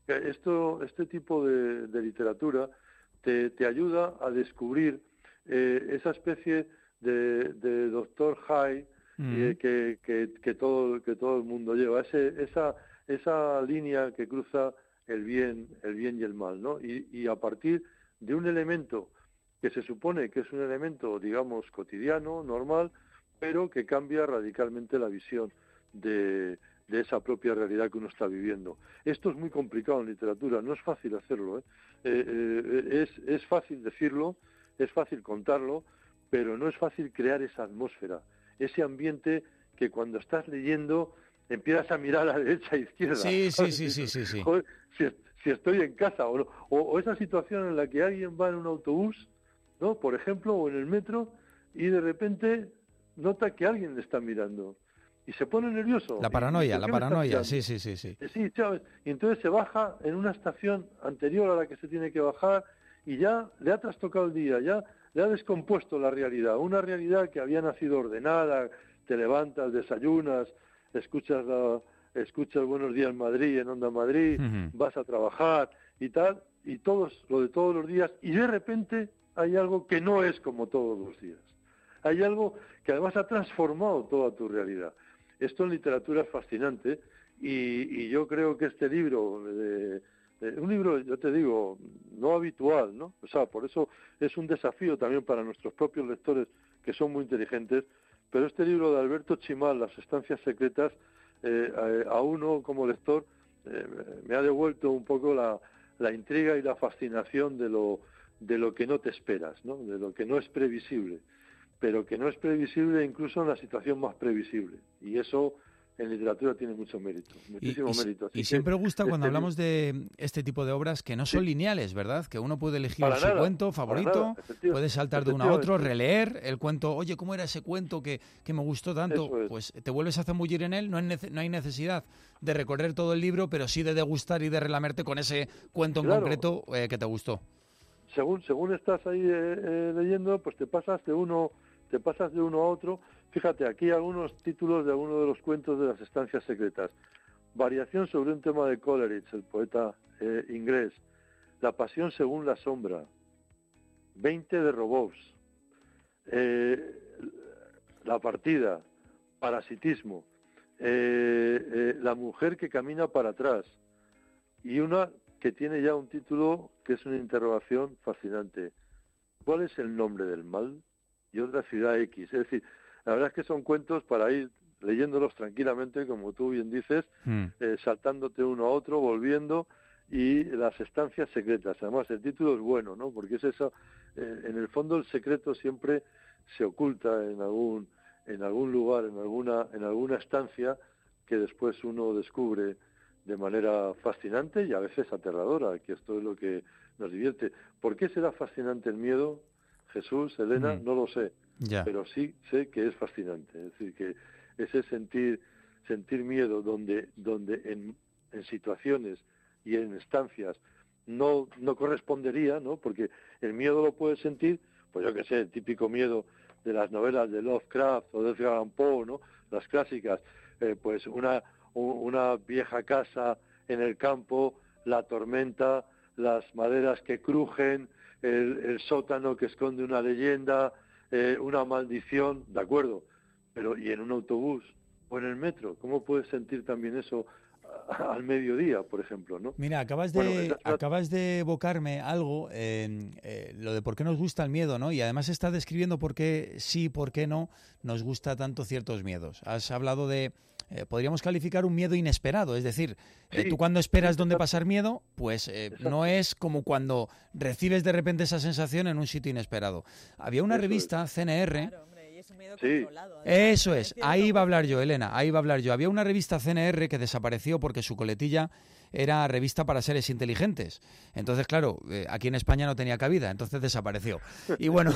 esto, este tipo de, de literatura te, te ayuda a descubrir eh, esa especie de, de doctor Hyde eh, que, que, que, todo, que todo el mundo lleva, ese, esa, esa línea que cruza el bien, el bien y el mal, ¿no? Y, y a partir de un elemento que se supone que es un elemento, digamos, cotidiano, normal, pero que cambia radicalmente la visión de, de esa propia realidad que uno está viviendo. Esto es muy complicado en literatura, no es fácil hacerlo, ¿eh? Eh, eh, es, es fácil decirlo, es fácil contarlo, pero no es fácil crear esa atmósfera, ese ambiente que cuando estás leyendo empiezas a mirar a la derecha e izquierda. Sí, sí, sí, sí, sí, sí. Joder, si, si estoy en casa, o, o, o esa situación en la que alguien va en un autobús, ¿no? Por ejemplo, o en el metro, y de repente nota que alguien le está mirando y se pone nervioso. La paranoia, la paranoia, sí, sí, sí, sí. Sí, ¿sabes? Y entonces se baja en una estación anterior a la que se tiene que bajar y ya le ha trastocado el día, ya le ha descompuesto la realidad, una realidad que había nacido ordenada, te levantas, desayunas, escuchas la, escuchas Buenos Días Madrid en Onda Madrid, uh-huh. vas a trabajar y tal, y todos, lo de todos los días, y de repente hay algo que no es como todos los días. Hay algo que además ha transformado toda tu realidad. Esto en literatura es fascinante y, y yo creo que este libro, de, de, un libro, yo te digo, no habitual, ¿no? O sea, por eso es un desafío también para nuestros propios lectores, que son muy inteligentes, pero este libro de Alberto Chimal, Las estancias secretas, eh, a, a uno como lector eh, me ha devuelto un poco la, la intriga y la fascinación de lo de lo que no te esperas, ¿no? De lo que no es previsible, pero que no es previsible incluso en la situación más previsible. Y eso en literatura tiene mucho mérito, muchísimo y, y, mérito. Así y siempre gusta este cuando hablamos de este tipo de obras que no son sí. lineales, ¿verdad? Que uno puede elegir su nada, cuento favorito, puede saltar de uno a otro, releer el cuento, oye, ¿cómo era ese cuento que, que me gustó tanto? Es. Pues te vuelves a zambullir en él, no, nece- no hay necesidad de recorrer todo el libro, pero sí de degustar y de relamerte con ese cuento en claro. concreto eh, que te gustó. Según según estás ahí eh, eh, leyendo, pues te pasas de uno te pasas de uno a otro. Fíjate, aquí algunos títulos de algunos de los cuentos de Las estancias secretas. Variación sobre un tema de Coleridge, el poeta eh, inglés. La pasión según la sombra. veinte de Robows. Eh, la partida. Parasitismo. Eh, eh, la mujer que camina para atrás. Y una que tiene ya un título que es una interrogación fascinante. ¿Cuál es el nombre del mal? Y otra ciudad X. Es decir, la verdad es que son cuentos para ir leyéndolos tranquilamente, como tú bien dices, mm. eh, saltándote uno a otro, volviendo, y Las estancias secretas. Además, el título es bueno, ¿no? Porque es eso, eh, en el fondo el secreto siempre se oculta en algún en algún lugar, en alguna en alguna estancia que después uno descubre de manera fascinante y a veces aterradora, que esto es lo que nos divierte. ¿Por qué será fascinante el miedo? Jesús, Elena, mm. no lo sé, ya. pero sí sé que es fascinante. Es decir, que ese sentir sentir miedo donde donde en, en situaciones y en estancias no no correspondería, ¿no? Porque el miedo lo puedes sentir, pues yo qué sé, el típico miedo de las novelas de Lovecraft o de Edgar Allan Poe, ¿no? Las clásicas, eh, pues una una vieja casa en el campo, la tormenta, las maderas que crujen, el, el sótano que esconde una leyenda, eh, una maldición, de acuerdo, pero ¿y en un autobús o en el metro? ¿Cómo puedes sentir también eso a, al mediodía, por ejemplo, ¿no? Mira, acabas de, Bueno, esa- acabas de evocarme algo, eh, eh, lo de por qué nos gusta el miedo, ¿no? Y además estás describiendo por qué sí, por qué no nos gusta tanto ciertos miedos. Has hablado de, eh, podríamos calificar un miedo inesperado, es decir, eh, Sí, tú cuando esperas sí, dónde exacto. pasar miedo, pues eh, Exacto. no es como cuando recibes de repente esa sensación en un sitio inesperado. Había una Eso es. revista, C N R, Claro, hombre, y es un miedo Sí. controlado. además, eso que es, cierto, ahí iba a pues, hablar yo, Elena, ahí iba a hablar yo. Había una revista C N R que desapareció porque su coletilla era revista para seres inteligentes. Entonces, claro, eh, aquí en España no tenía cabida, entonces desapareció. Y bueno,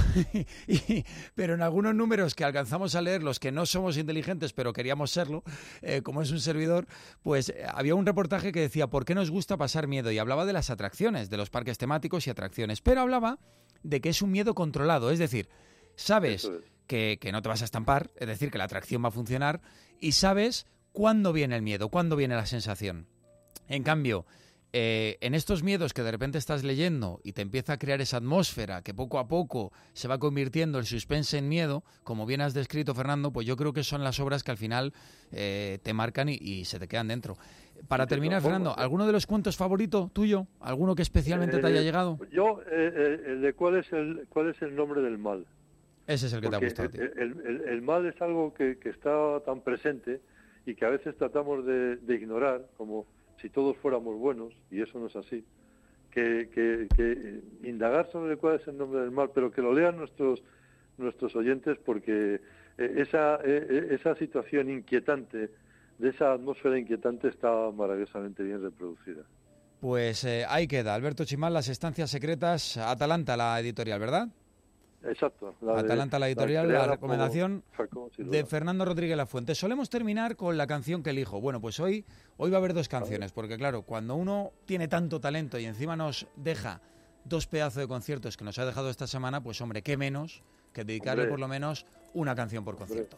y- pero en algunos números que alcanzamos a leer, los que no somos inteligentes, pero queríamos serlo, eh, como es un servidor, pues eh, había un reportaje que decía, ¿por qué nos gusta pasar miedo? Y hablaba de las atracciones, de los parques temáticos y atracciones, pero hablaba de que es un miedo controlado, es decir, sabes Eso es. que, que no te vas a estampar, es decir, que la atracción va a funcionar y sabes cuándo viene el miedo, cuándo viene la sensación. En cambio, eh, en estos miedos que de repente estás leyendo y te empieza a crear esa atmósfera que poco a poco se va convirtiendo el suspense en miedo, como bien has descrito, Fernando, pues yo creo que son las obras que al final eh, te marcan y, y se te quedan dentro. Para Sí, de terminar, todas Fernando, formas, ¿alguno de los cuentos favorito tuyo? ¿Alguno que especialmente te haya Eh, llegado? Yo, eh, eh, el de cuál es el cuál es el nombre del mal. Ese es el que te ha Porque gustado a ti. el, el- el- el mal es algo que, que está tan presente y que a veces tratamos de, de ignorar, como si todos fuéramos buenos, y eso no es así. Que, que- que indagar sobre cuál es el nombre del mal, pero que lo lean nuestros nuestros oyentes, porque eh, esa eh, esa situación inquietante, de esa atmósfera inquietante, está maravillosamente bien reproducida. Pues eh, ahí queda, Alberto Chimal, Las estancias secretas, Atalanta, la editorial, ¿verdad? Exacto. la de- Atalanta, la editorial, la creada por recomendación Jacobo Silva. de Fernando Rodríguez Lafuente. Solemos terminar con la canción que elijo. Bueno, pues hoy, hoy va a haber dos canciones, porque claro, cuando uno tiene tanto talento y encima nos deja dos pedazos de conciertos que nos ha dejado esta semana, pues hombre, qué menos que dedicarle Hombre. por lo menos una canción por concierto.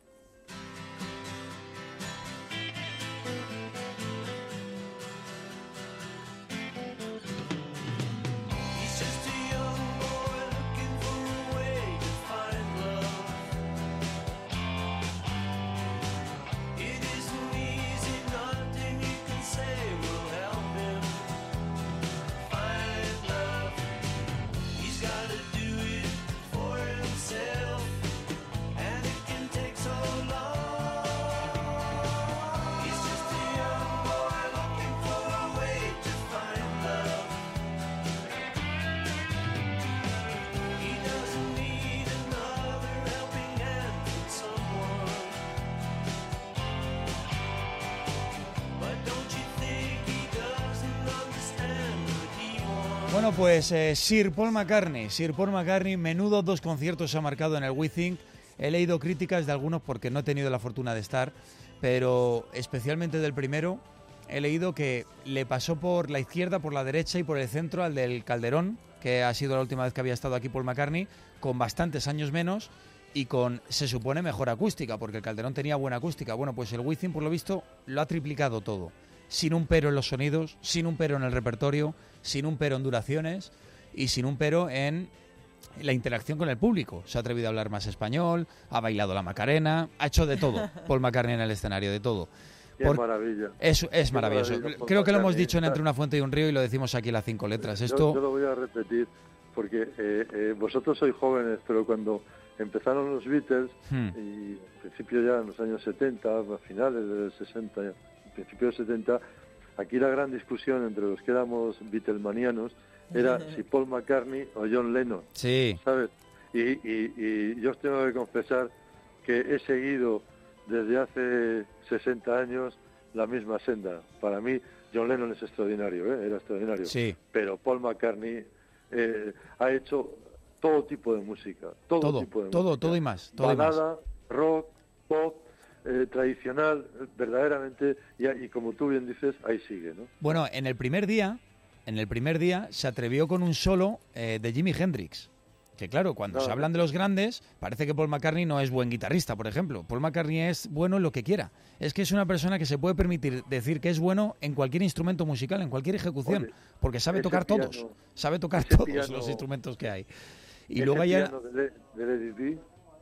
He's just a young boy looking for a way to find love. It isn't easy, nothing you can say will help him find love. He's gotta do it for himself, and it can take so long. He's just a young boy looking for a way to find love. He doesn't need another helping hand from someone. But don't you think he doesn't understand what he wants? Bueno, pues eh, Sir Paul McCartney, Sir Paul McCartney, menudo dos conciertos ha marcado en el We Think. He leído críticas de algunos porque no he tenido la fortuna de estar, pero especialmente del primero he leído que le pasó por la izquierda, por la derecha y por el centro al del Calderón, que ha sido la última vez que había estado aquí Paul McCartney, con bastantes años menos y con, se supone, mejor acústica, porque el Calderón tenía buena acústica. Bueno, pues el We Think, por lo visto, lo ha triplicado todo. Sin un pero en los sonidos, sin un pero en el repertorio, sin un pero en duraciones y sin un pero en la interacción con el público. Se ha atrevido a hablar más español, ha bailado la Macarena, ha hecho de todo Paul McCartney en el escenario, de todo. Qué Por- maravilla. Es, es Qué maravilloso. maravilla, Paul Creo que lo hemos McCartney. dicho en Entre una fuente y un río y lo decimos aquí las cinco letras. Yo- Esto... Yo, lo voy a repetir, porque eh, eh, vosotros sois jóvenes, pero cuando empezaron los Beatles, Hmm. y al principio ya en los años setenta, a finales del sesenta, principios del setenta, aquí la gran discusión entre los que éramos Beatlemanianos era si Paul McCartney o John Lennon, Sí. ¿sabes? Y, y, y yo os tengo que confesar que he seguido desde hace sesenta años la misma senda. Para mí, John Lennon es extraordinario, ¿eh? Era extraordinario. Sí. Pero Paul McCartney eh, ha hecho todo tipo de música, todo, Todo, tipo de todo, música. todo y más, todo y más. Balada, rock, pop, eh, tradicional, verdaderamente, y, y como tú bien dices, ahí sigue, ¿no? Bueno, en el primer día, en el primer día se atrevió con un solo eh, de Jimi Hendrix. Que claro, cuando No, se hablan de los grandes, parece que Paul McCartney no es buen guitarrista, por ejemplo. Paul McCartney es bueno en lo que quiera. Es que es una persona que se puede permitir decir que es bueno en cualquier instrumento musical, en cualquier ejecución, Oye, porque sabe ese tocar todos, piano- sabe tocar ese todos piano- los instrumentos que hay. Y Ese luego hay... piano de, Le- de Led Zeppelin,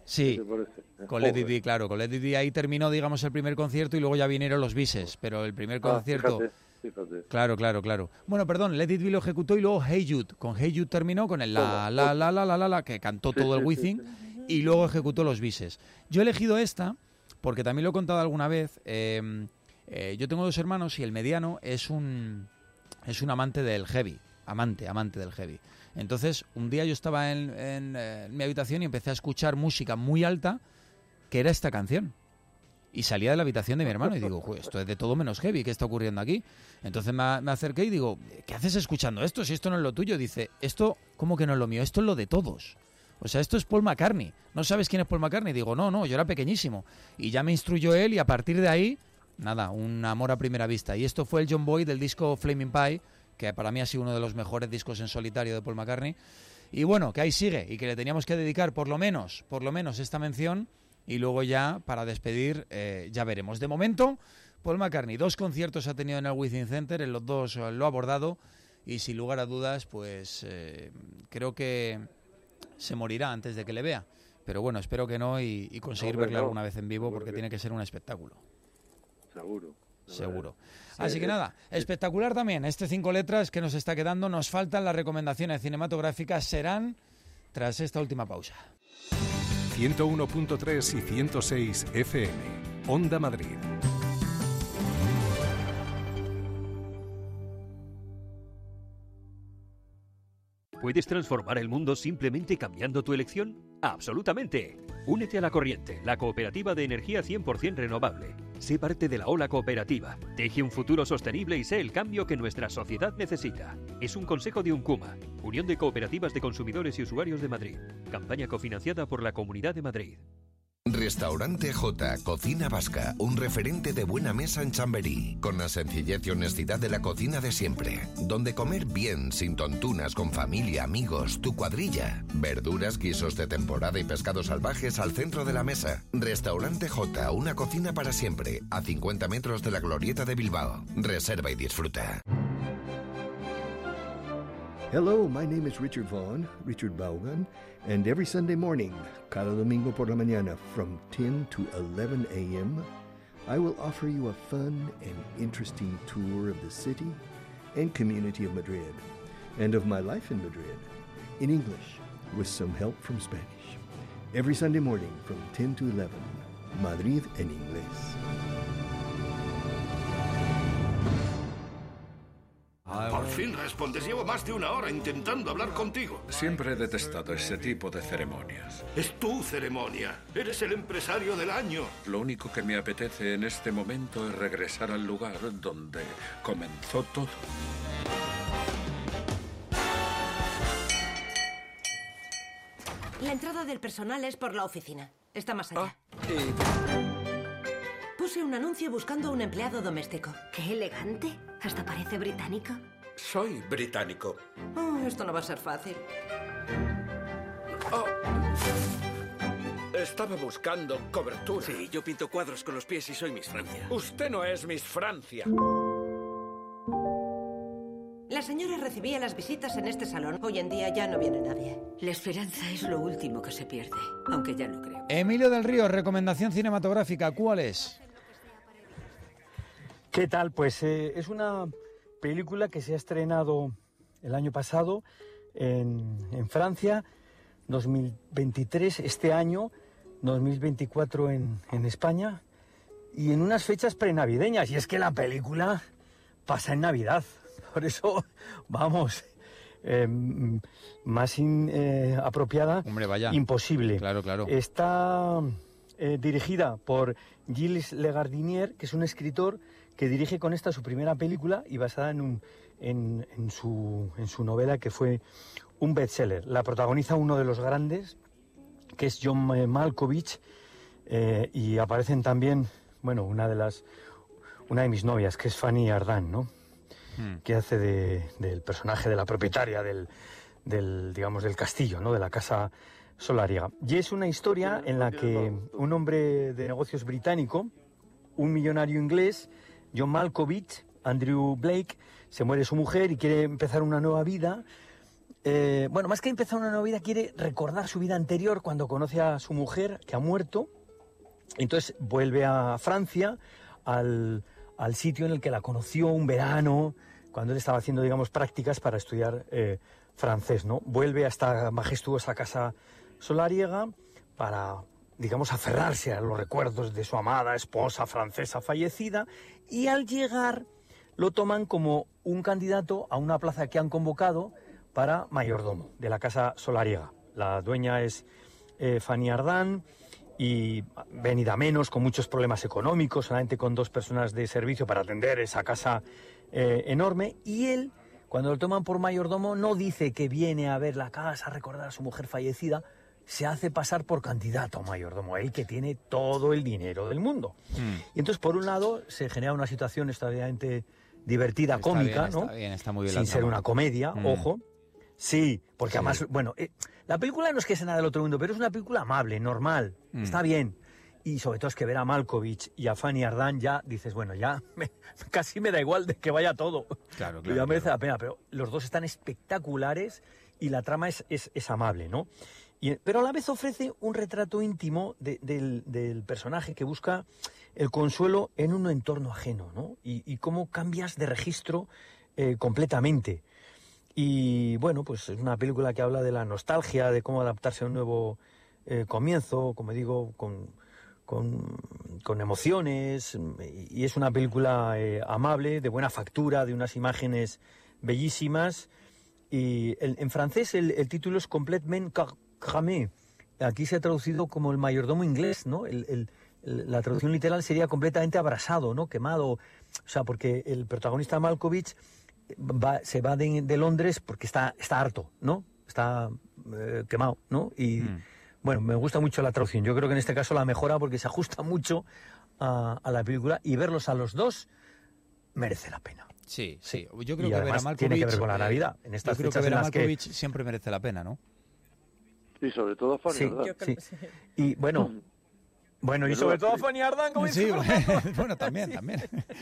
Sí, ¿Qué te parece? con Let It Joder. Be, claro, con Let It Be ahí terminó, digamos, el primer concierto y luego ya vinieron los bises, pero el primer concierto... Ah, fíjate, fíjate. Claro, claro, claro. Bueno, perdón, Let It Be lo ejecutó y luego Hey Jude. Con Hey Jude terminó con el la, la, la, la, la, la, la, que cantó Sí, todo sí, el sí, Wizzing, sí. y luego ejecutó los bises. Yo he elegido esta porque también lo he contado alguna vez. Eh, eh, yo tengo dos hermanos y el mediano es un, es un amante del heavy. Amante, amante del heavy. Entonces, un día yo estaba en, en, eh, en mi habitación y empecé a escuchar música muy alta, que era esta canción. Y salía de la habitación de mi hermano y digo, "Joder, esto es de todo menos heavy, ¿qué está ocurriendo aquí?". Entonces me, me acerqué y digo, ¿qué haces escuchando esto si esto no es lo tuyo? Dice, esto, ¿cómo que no es lo mío? Esto es lo de todos. O sea, esto es Paul McCartney. ¿No sabes quién es Paul McCartney? Digo, no, no, yo era pequeñísimo. Y ya me instruyó él y a partir de ahí, nada, un amor a primera vista. Y esto fue el John Boy del disco Flaming Pie, que para mí ha sido uno de los mejores discos en solitario de Paul McCartney. Y bueno, que ahí sigue y que le teníamos que dedicar por lo menos, por lo menos esta mención y luego ya para despedir eh, ya veremos. De momento, Paul McCartney, dos conciertos ha tenido en el Within Center, en los dos eh, lo ha abordado y sin lugar a dudas, pues eh, creo que se morirá antes de que le vea. Pero bueno, espero que no y, y conseguir Hombre, verle no. alguna vez en vivo porque Porque- tiene que ser un espectáculo. Seguro. Seguro. Sí, Así que es- nada, espectacular también. Este cinco letras que nos está quedando. Nos faltan las recomendaciones cinematográficas. Serán tras esta última pausa. ciento uno punto tres y ciento seis F M. Onda Madrid. ¿Puedes transformar el mundo simplemente cambiando tu elección? ¡Absolutamente! Únete a La Corriente, la cooperativa de energía cien por ciento renovable. Sé parte de la ola cooperativa. Teje un futuro sostenible y sé el cambio que nuestra sociedad necesita. Es un consejo de UNCUMA, Unión de Cooperativas de Consumidores y Usuarios de Madrid. Campaña cofinanciada por la Comunidad de Madrid. Restaurante J, cocina vasca, un referente de buena mesa en Chamberí, con la sencillez y honestidad de la cocina de siempre, donde comer bien, sin tontunas, con familia, amigos, tu cuadrilla, verduras, guisos de temporada y pescados salvajes al centro de la mesa. Restaurante J, una cocina para siempre, a cincuenta metros de la Glorieta de Bilbao. Reserva y disfruta. Hello, my name is Richard Vaughn, Richard Vaughan, and every Sunday morning, cada domingo por la mañana, from ten to eleven a m, I will offer you a fun and interesting tour of the city and community of Madrid, and of my life in Madrid, in English, with some help from Spanish. Every Sunday morning, from ten to eleven, Madrid en inglés. Por fin respondes. Llevo más de una hora intentando hablar contigo. Siempre he detestado ese tipo de ceremonias. Es tu ceremonia. Eres el empresario del año. Lo único que me apetece en este momento es regresar al lugar donde comenzó todo. La entrada del personal es por la oficina. Está más allá. Puse un anuncio buscando un empleado doméstico. Qué elegante. Hasta parece británico. Soy británico. Oh, esto no va a ser fácil. Estaba buscando cobertura. Sí, yo pinto cuadros con los pies y soy Miss Francia. Usted no es Miss Francia. La señora recibía las visitas en este salón. Hoy en día ya no viene nadie. La esperanza es lo último que se pierde, aunque ya lo creo. Emilio del Río, recomendación cinematográfica, ¿cuál es? ¿Qué tal? Pues eh, es una película que se ha estrenado el año pasado en, en Francia, dos mil veintitrés este año, dos mil veinticuatro en, en España, y en unas fechas prenavideñas. Y es que la película pasa en Navidad. Por eso, vamos, eh, más in, eh, apropiada, Hombre, vaya. imposible. Claro, claro. Está eh, dirigida por Gilles Legardinier, que es un escritor que dirige con esta su primera película y basada en, un, en, en, su, en su novela que fue un bestseller. La protagoniza uno de los grandes, que es John Malkovich, eh, y aparecen también, bueno, una de las, una de mis novias, que es Fanny Ardant, ¿no? Hmm. Que hace de, del personaje de la propietaria del, del, digamos, del castillo, ¿no? De la casa solariega. Y es una historia en la que un hombre de negocios británico, un millonario inglés, John Malkovich, Andrew Blake, se muere su mujer y quiere empezar una nueva vida Eh, bueno, más que empezar una nueva vida, quiere recordar su vida anterior cuando conoce a su mujer, que ha muerto. Entonces vuelve a Francia, al, al sitio en el que la conoció un verano, cuando él estaba haciendo, digamos, prácticas para estudiar eh, francés, ¿no? Vuelve a esta majestuosa casa solariega para, digamos, aferrarse a los recuerdos de su amada esposa francesa fallecida, y al llegar lo toman como un candidato a una plaza que han convocado para mayordomo de la casa solariega. La dueña es eh, Fanny Ardant, y venida menos, con muchos problemas económicos, solamente con dos personas de servicio para atender esa casa eh, enorme, y él, cuando lo toman por mayordomo, no dice que viene a ver la casa, a recordar a su mujer fallecida, se hace pasar por candidato a mayordomo, él que tiene todo el dinero del mundo. Mm. Y entonces, por un lado, se genera una situación extraordinariamente divertida, Está cómica, bien, ¿no? Está bien, está muy bien Sin la ser trama. una comedia, Mm. ojo. Sí, porque Sí. además, bueno, eh, la película no es que sea nada del otro mundo, pero es una película amable, normal, Mm. está bien. Y sobre todo es que ver a Malkovich y a Fanny Ardant ya dices, bueno, ya me- casi me da igual de que vaya todo. Claro, ya claro. merece la pena, pero los dos están espectaculares y la trama es, es, es amable, ¿no? Y, pero a la vez ofrece un retrato íntimo de- del, del personaje que busca el consuelo en un entorno ajeno, ¿no? Y, y cómo cambias de registro eh, completamente. Y bueno, pues es una película que habla de la nostalgia, de cómo adaptarse a un nuevo eh, comienzo, como digo, con, con, con emociones, y es una película eh, amable, de buena factura, de unas imágenes bellísimas. Y el- en francés el, el título es Complètement car- cramé. Aquí se ha traducido como el mayordomo inglés, ¿no? El, el- el- la traducción literal sería completamente abrasado, ¿no? Quemado. O sea, porque el protagonista Malkovich va- se va de, de Londres porque está, está harto, ¿no? Está eh, quemado, ¿no? Y bueno, me gusta mucho la traducción. Yo creo que en este caso la mejora porque se ajusta mucho a, a la película, y verlos a los dos merece la pena. Sí, sí. Yo creo Y que ver a además Malkovich... tiene que ver con la eh, Navidad. En estas yo creo que fechas ver en a las que- Malkovich siempre merece la pena, ¿no? Y sobre todo a Fanny Sí, Ardant. sí. Y bueno, bueno y Menuda sobre todo actriz. Fanny Ardant, como Sí, dice Fernando. bueno, también, también.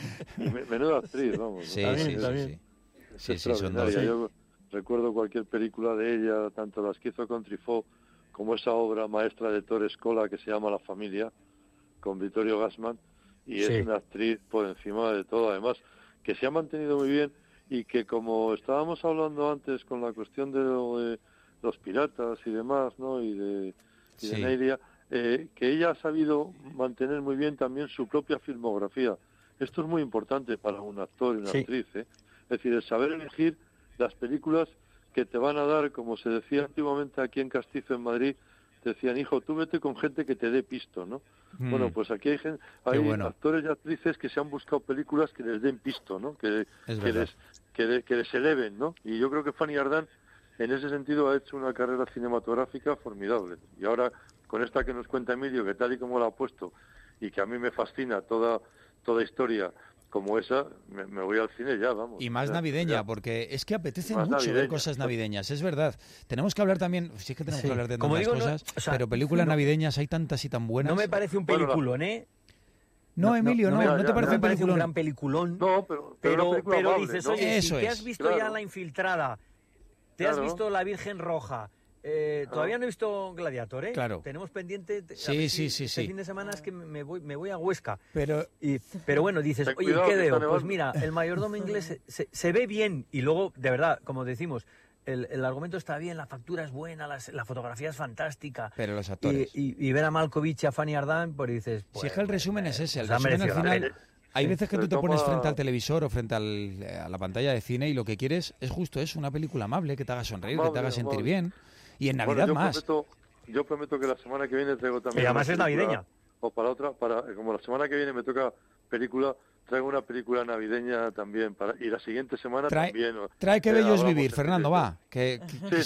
Me- Menuda actriz, vamos. Sí, ¿no? sí, Es- sí, es sí. Sí, sí, son dos. extraordinaria. Yo recuerdo cualquier película de ella, tanto las que hizo con Truffaut como esa obra maestra de Torre Scola que se llama La Familia, con Vittorio Gassman, y Sí. es una actriz por encima de todo, además, que se ha mantenido muy bien, y que, como estábamos hablando antes con la cuestión de, lo de los piratas y demás, ¿no? Y de, y Sí. de Neiria, eh, que ella ha sabido mantener muy bien también su propia filmografía. Esto es muy importante para un actor y una Sí. actriz, ¿eh? Es decir, el saber elegir las películas que te van a dar, como se decía antiguamente aquí en Castizo, en Madrid, te decían, hijo, tú vete con gente que te dé pisto, ¿no? Mm. Bueno, pues aquí hay, gen- Qué hay bueno. actores y actrices que se han buscado películas que les den pisto, ¿no? Que, Es que, verdad. les, que, le- que les eleven, ¿no? Y yo creo que Fanny Ardant, en ese sentido, ha hecho una carrera cinematográfica formidable. Y ahora, con esta que nos cuenta Emilio, que tal y como la ha puesto, y que a mí me fascina toda, toda historia como esa, me, me voy al cine ya, vamos. Y más Ya, navideña, ya. porque es que apetece Más mucho ver navideña. cosas navideñas, es verdad. Tenemos que hablar también, sí es que tenemos Sí. que hablar de Como tantas digo, no- cosas, o sea, pero películas no- navideñas hay tantas y tan buenas. No me parece un Bueno, la- peliculón, ¿eh? No, Emilio, no, no, ya, te ya, parece me un parece un peliculón. gran peliculón. No, pero, pero, Pero, una película pero amable, dices, ¿no? oye, Eso si te es. has visto Claro. ya La Infiltrada, te has Claro. visto La Virgen Roja, eh, todavía no he visto Gladiator, ¿eh? Claro. Tenemos pendiente. te- a Sí, ver sí, si sí, Este sí. fin de semana es que me voy, me voy a Huesca. Pero Y, pero bueno, dices, Ten oye, cuidado, ¿qué que está veo? Pues nevando. mira, el mayordomo inglés se, se- se ve bien, y luego, de verdad, como decimos, el, el argumento está bien, la factura es buena, las- la fotografía es fantástica. Pero los Y, actores. y- y ver a Malkovich y a Fanny Ardant, pues dices... Si es que el resumen es ese, el pues ha resumen al merecido la final... pena. Hay Sí. veces que Se tú te pones toma- frente al televisor o frente al- a la pantalla de cine y lo que quieres es justo eso, una película amable, que te haga sonreír, que te Amable, haga sentir amable. bien. Y en Bueno, Navidad yo más. Prometo, yo prometo que la semana que viene traigo también... Y además una es película, navideña. O para otra, para como la semana que viene me toca película, traigo una película navideña también. Para, y la siguiente semana Trae, también. o- trae que eh, bello es hablamos vivir, en Fernando, directo. va. Que, que- Sí,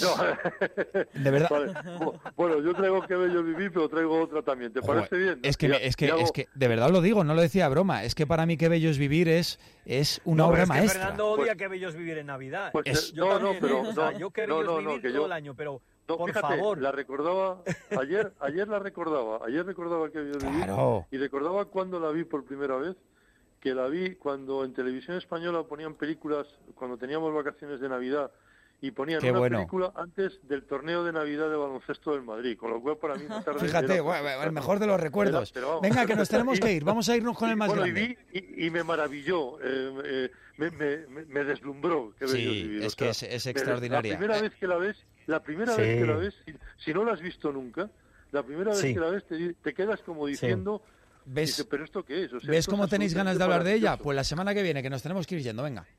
no. de verdad. Vale. Bu- Bueno, yo traigo que bello vivir, pero traigo otra también. ¿Te Joder, parece bien? Es que, Y me- ha- es, que, y hago- es que, de verdad lo digo, no lo decía a broma. Es que para mí Qué bello es vivir es, es una No, pero obra es que maestra. Fernando odia Pues- que bello es vivir en Navidad. pues, Es- eh, Yo no, también, no, pero... ¿eh? O sea, no, yo que no, bello no, es no, vivir que todo yo- el año, pero No, por fíjate, favor. la recordaba ayer, ayer la recordaba, ayer recordaba que bello vivir. Claro. Y recordaba cuando la vi por primera vez, que la vi cuando en televisión española ponían películas, cuando teníamos vacaciones de Navidad y ponían Qué una bueno. película antes del torneo de Navidad de baloncesto del Madrid, con lo cual para mí una tarde Fíjate, era- bueno, el mejor de los recuerdos. Era- pero vamos. Venga, que nos tenemos que ir. Vamos a irnos con el más Bueno, grande. Y, vi, y, y me maravilló, eh, eh, me, me, me- me deslumbró. Qué Sí, bello es vivir. es O que sea, es- es me- extraordinaria. La primera vez que la ves, la primera Sí. vez que la ves, si, si no la has visto nunca, la primera vez Sí. que la ves te, di- te quedas como diciendo, ¿Ves, dice, pero esto qué es. O sea, ¿ves esto cómo es tenéis ganas de absolutamente hablar de ella? maravilloso. Pues la semana que viene, que nos tenemos que ir yendo. Venga.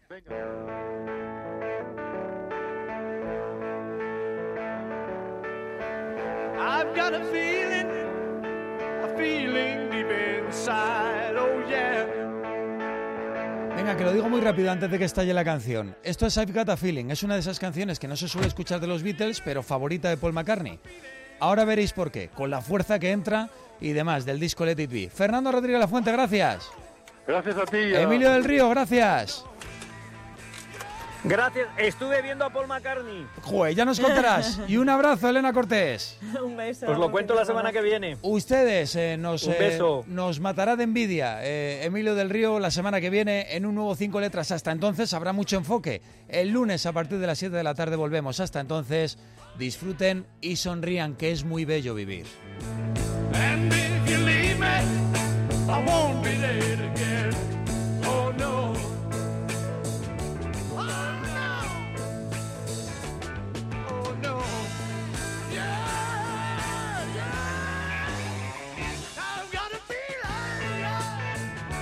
I've got a feeling, a feeling deep inside, oh yeah. Venga, que lo digo muy rápido antes de que estalle la canción. Esto es I've Got a Feeling. Es una de esas canciones que no se suele escuchar de los Beatles, pero favorita de Paul McCartney. Ahora veréis por qué, con la fuerza que entra y demás del disco Let It Be. Fernando Rodríguez Lafuente, gracias. Gracias a ti. ya. Emilio del Río, gracias. Gracias, estuve viendo a Paul McCartney. Joder, ya nos contarás. Y un abrazo, Elena Cortés. Un beso. Os lo cuento la semana que viene. Ustedes eh, nos, Un eh, beso. nos matará de envidia. Eh, Emilio del Río la semana que viene en un nuevo Cinco Letras. Hasta entonces habrá mucho enfoque. El lunes a partir de las siete de la tarde volvemos. Hasta entonces disfruten y sonrían, que es muy bello vivir. And if you leave me, I won't be late again. Oh no. Oh no. Oh no. Yeah, yeah. I've got a feeling, yeah.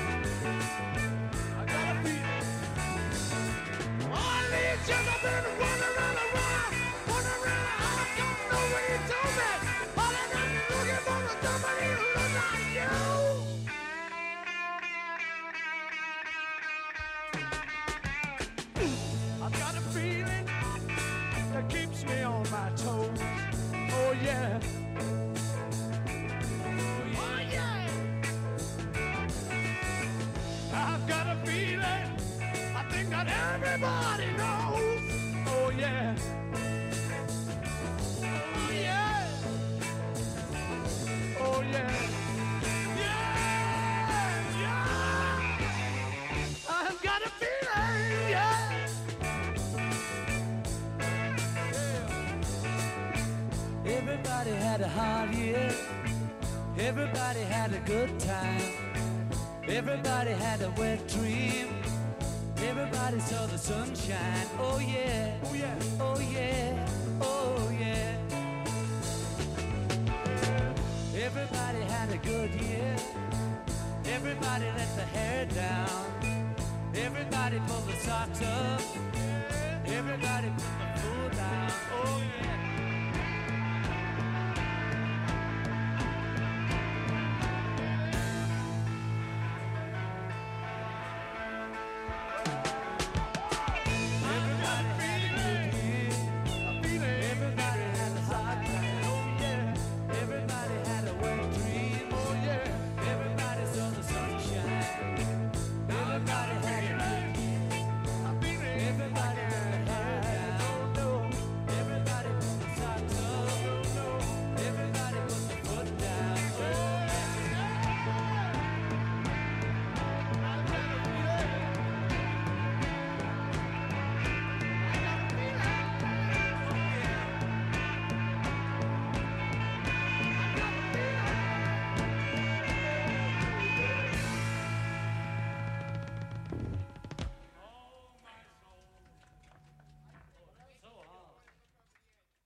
I got a feeling. All these years I've been running around, around, running around. I don't know what you told me. All I got is looking for somebody who looks like you. I've got a feeling that keeps me on my toes. Oh yeah. Oh yeah. I've got a feeling I think that everybody knows. Oh yeah. Oh yeah. Oh yeah. Yeah, yeah. I've got a feeling, yeah. Everybody had a hard year. Everybody had a good time. Everybody had a wet dream. Everybody saw the sunshine. Oh yeah. Oh yeah. Oh yeah. Oh yeah. Everybody had a good year. Everybody let the hair down. Everybody pulled the socks up. Everybody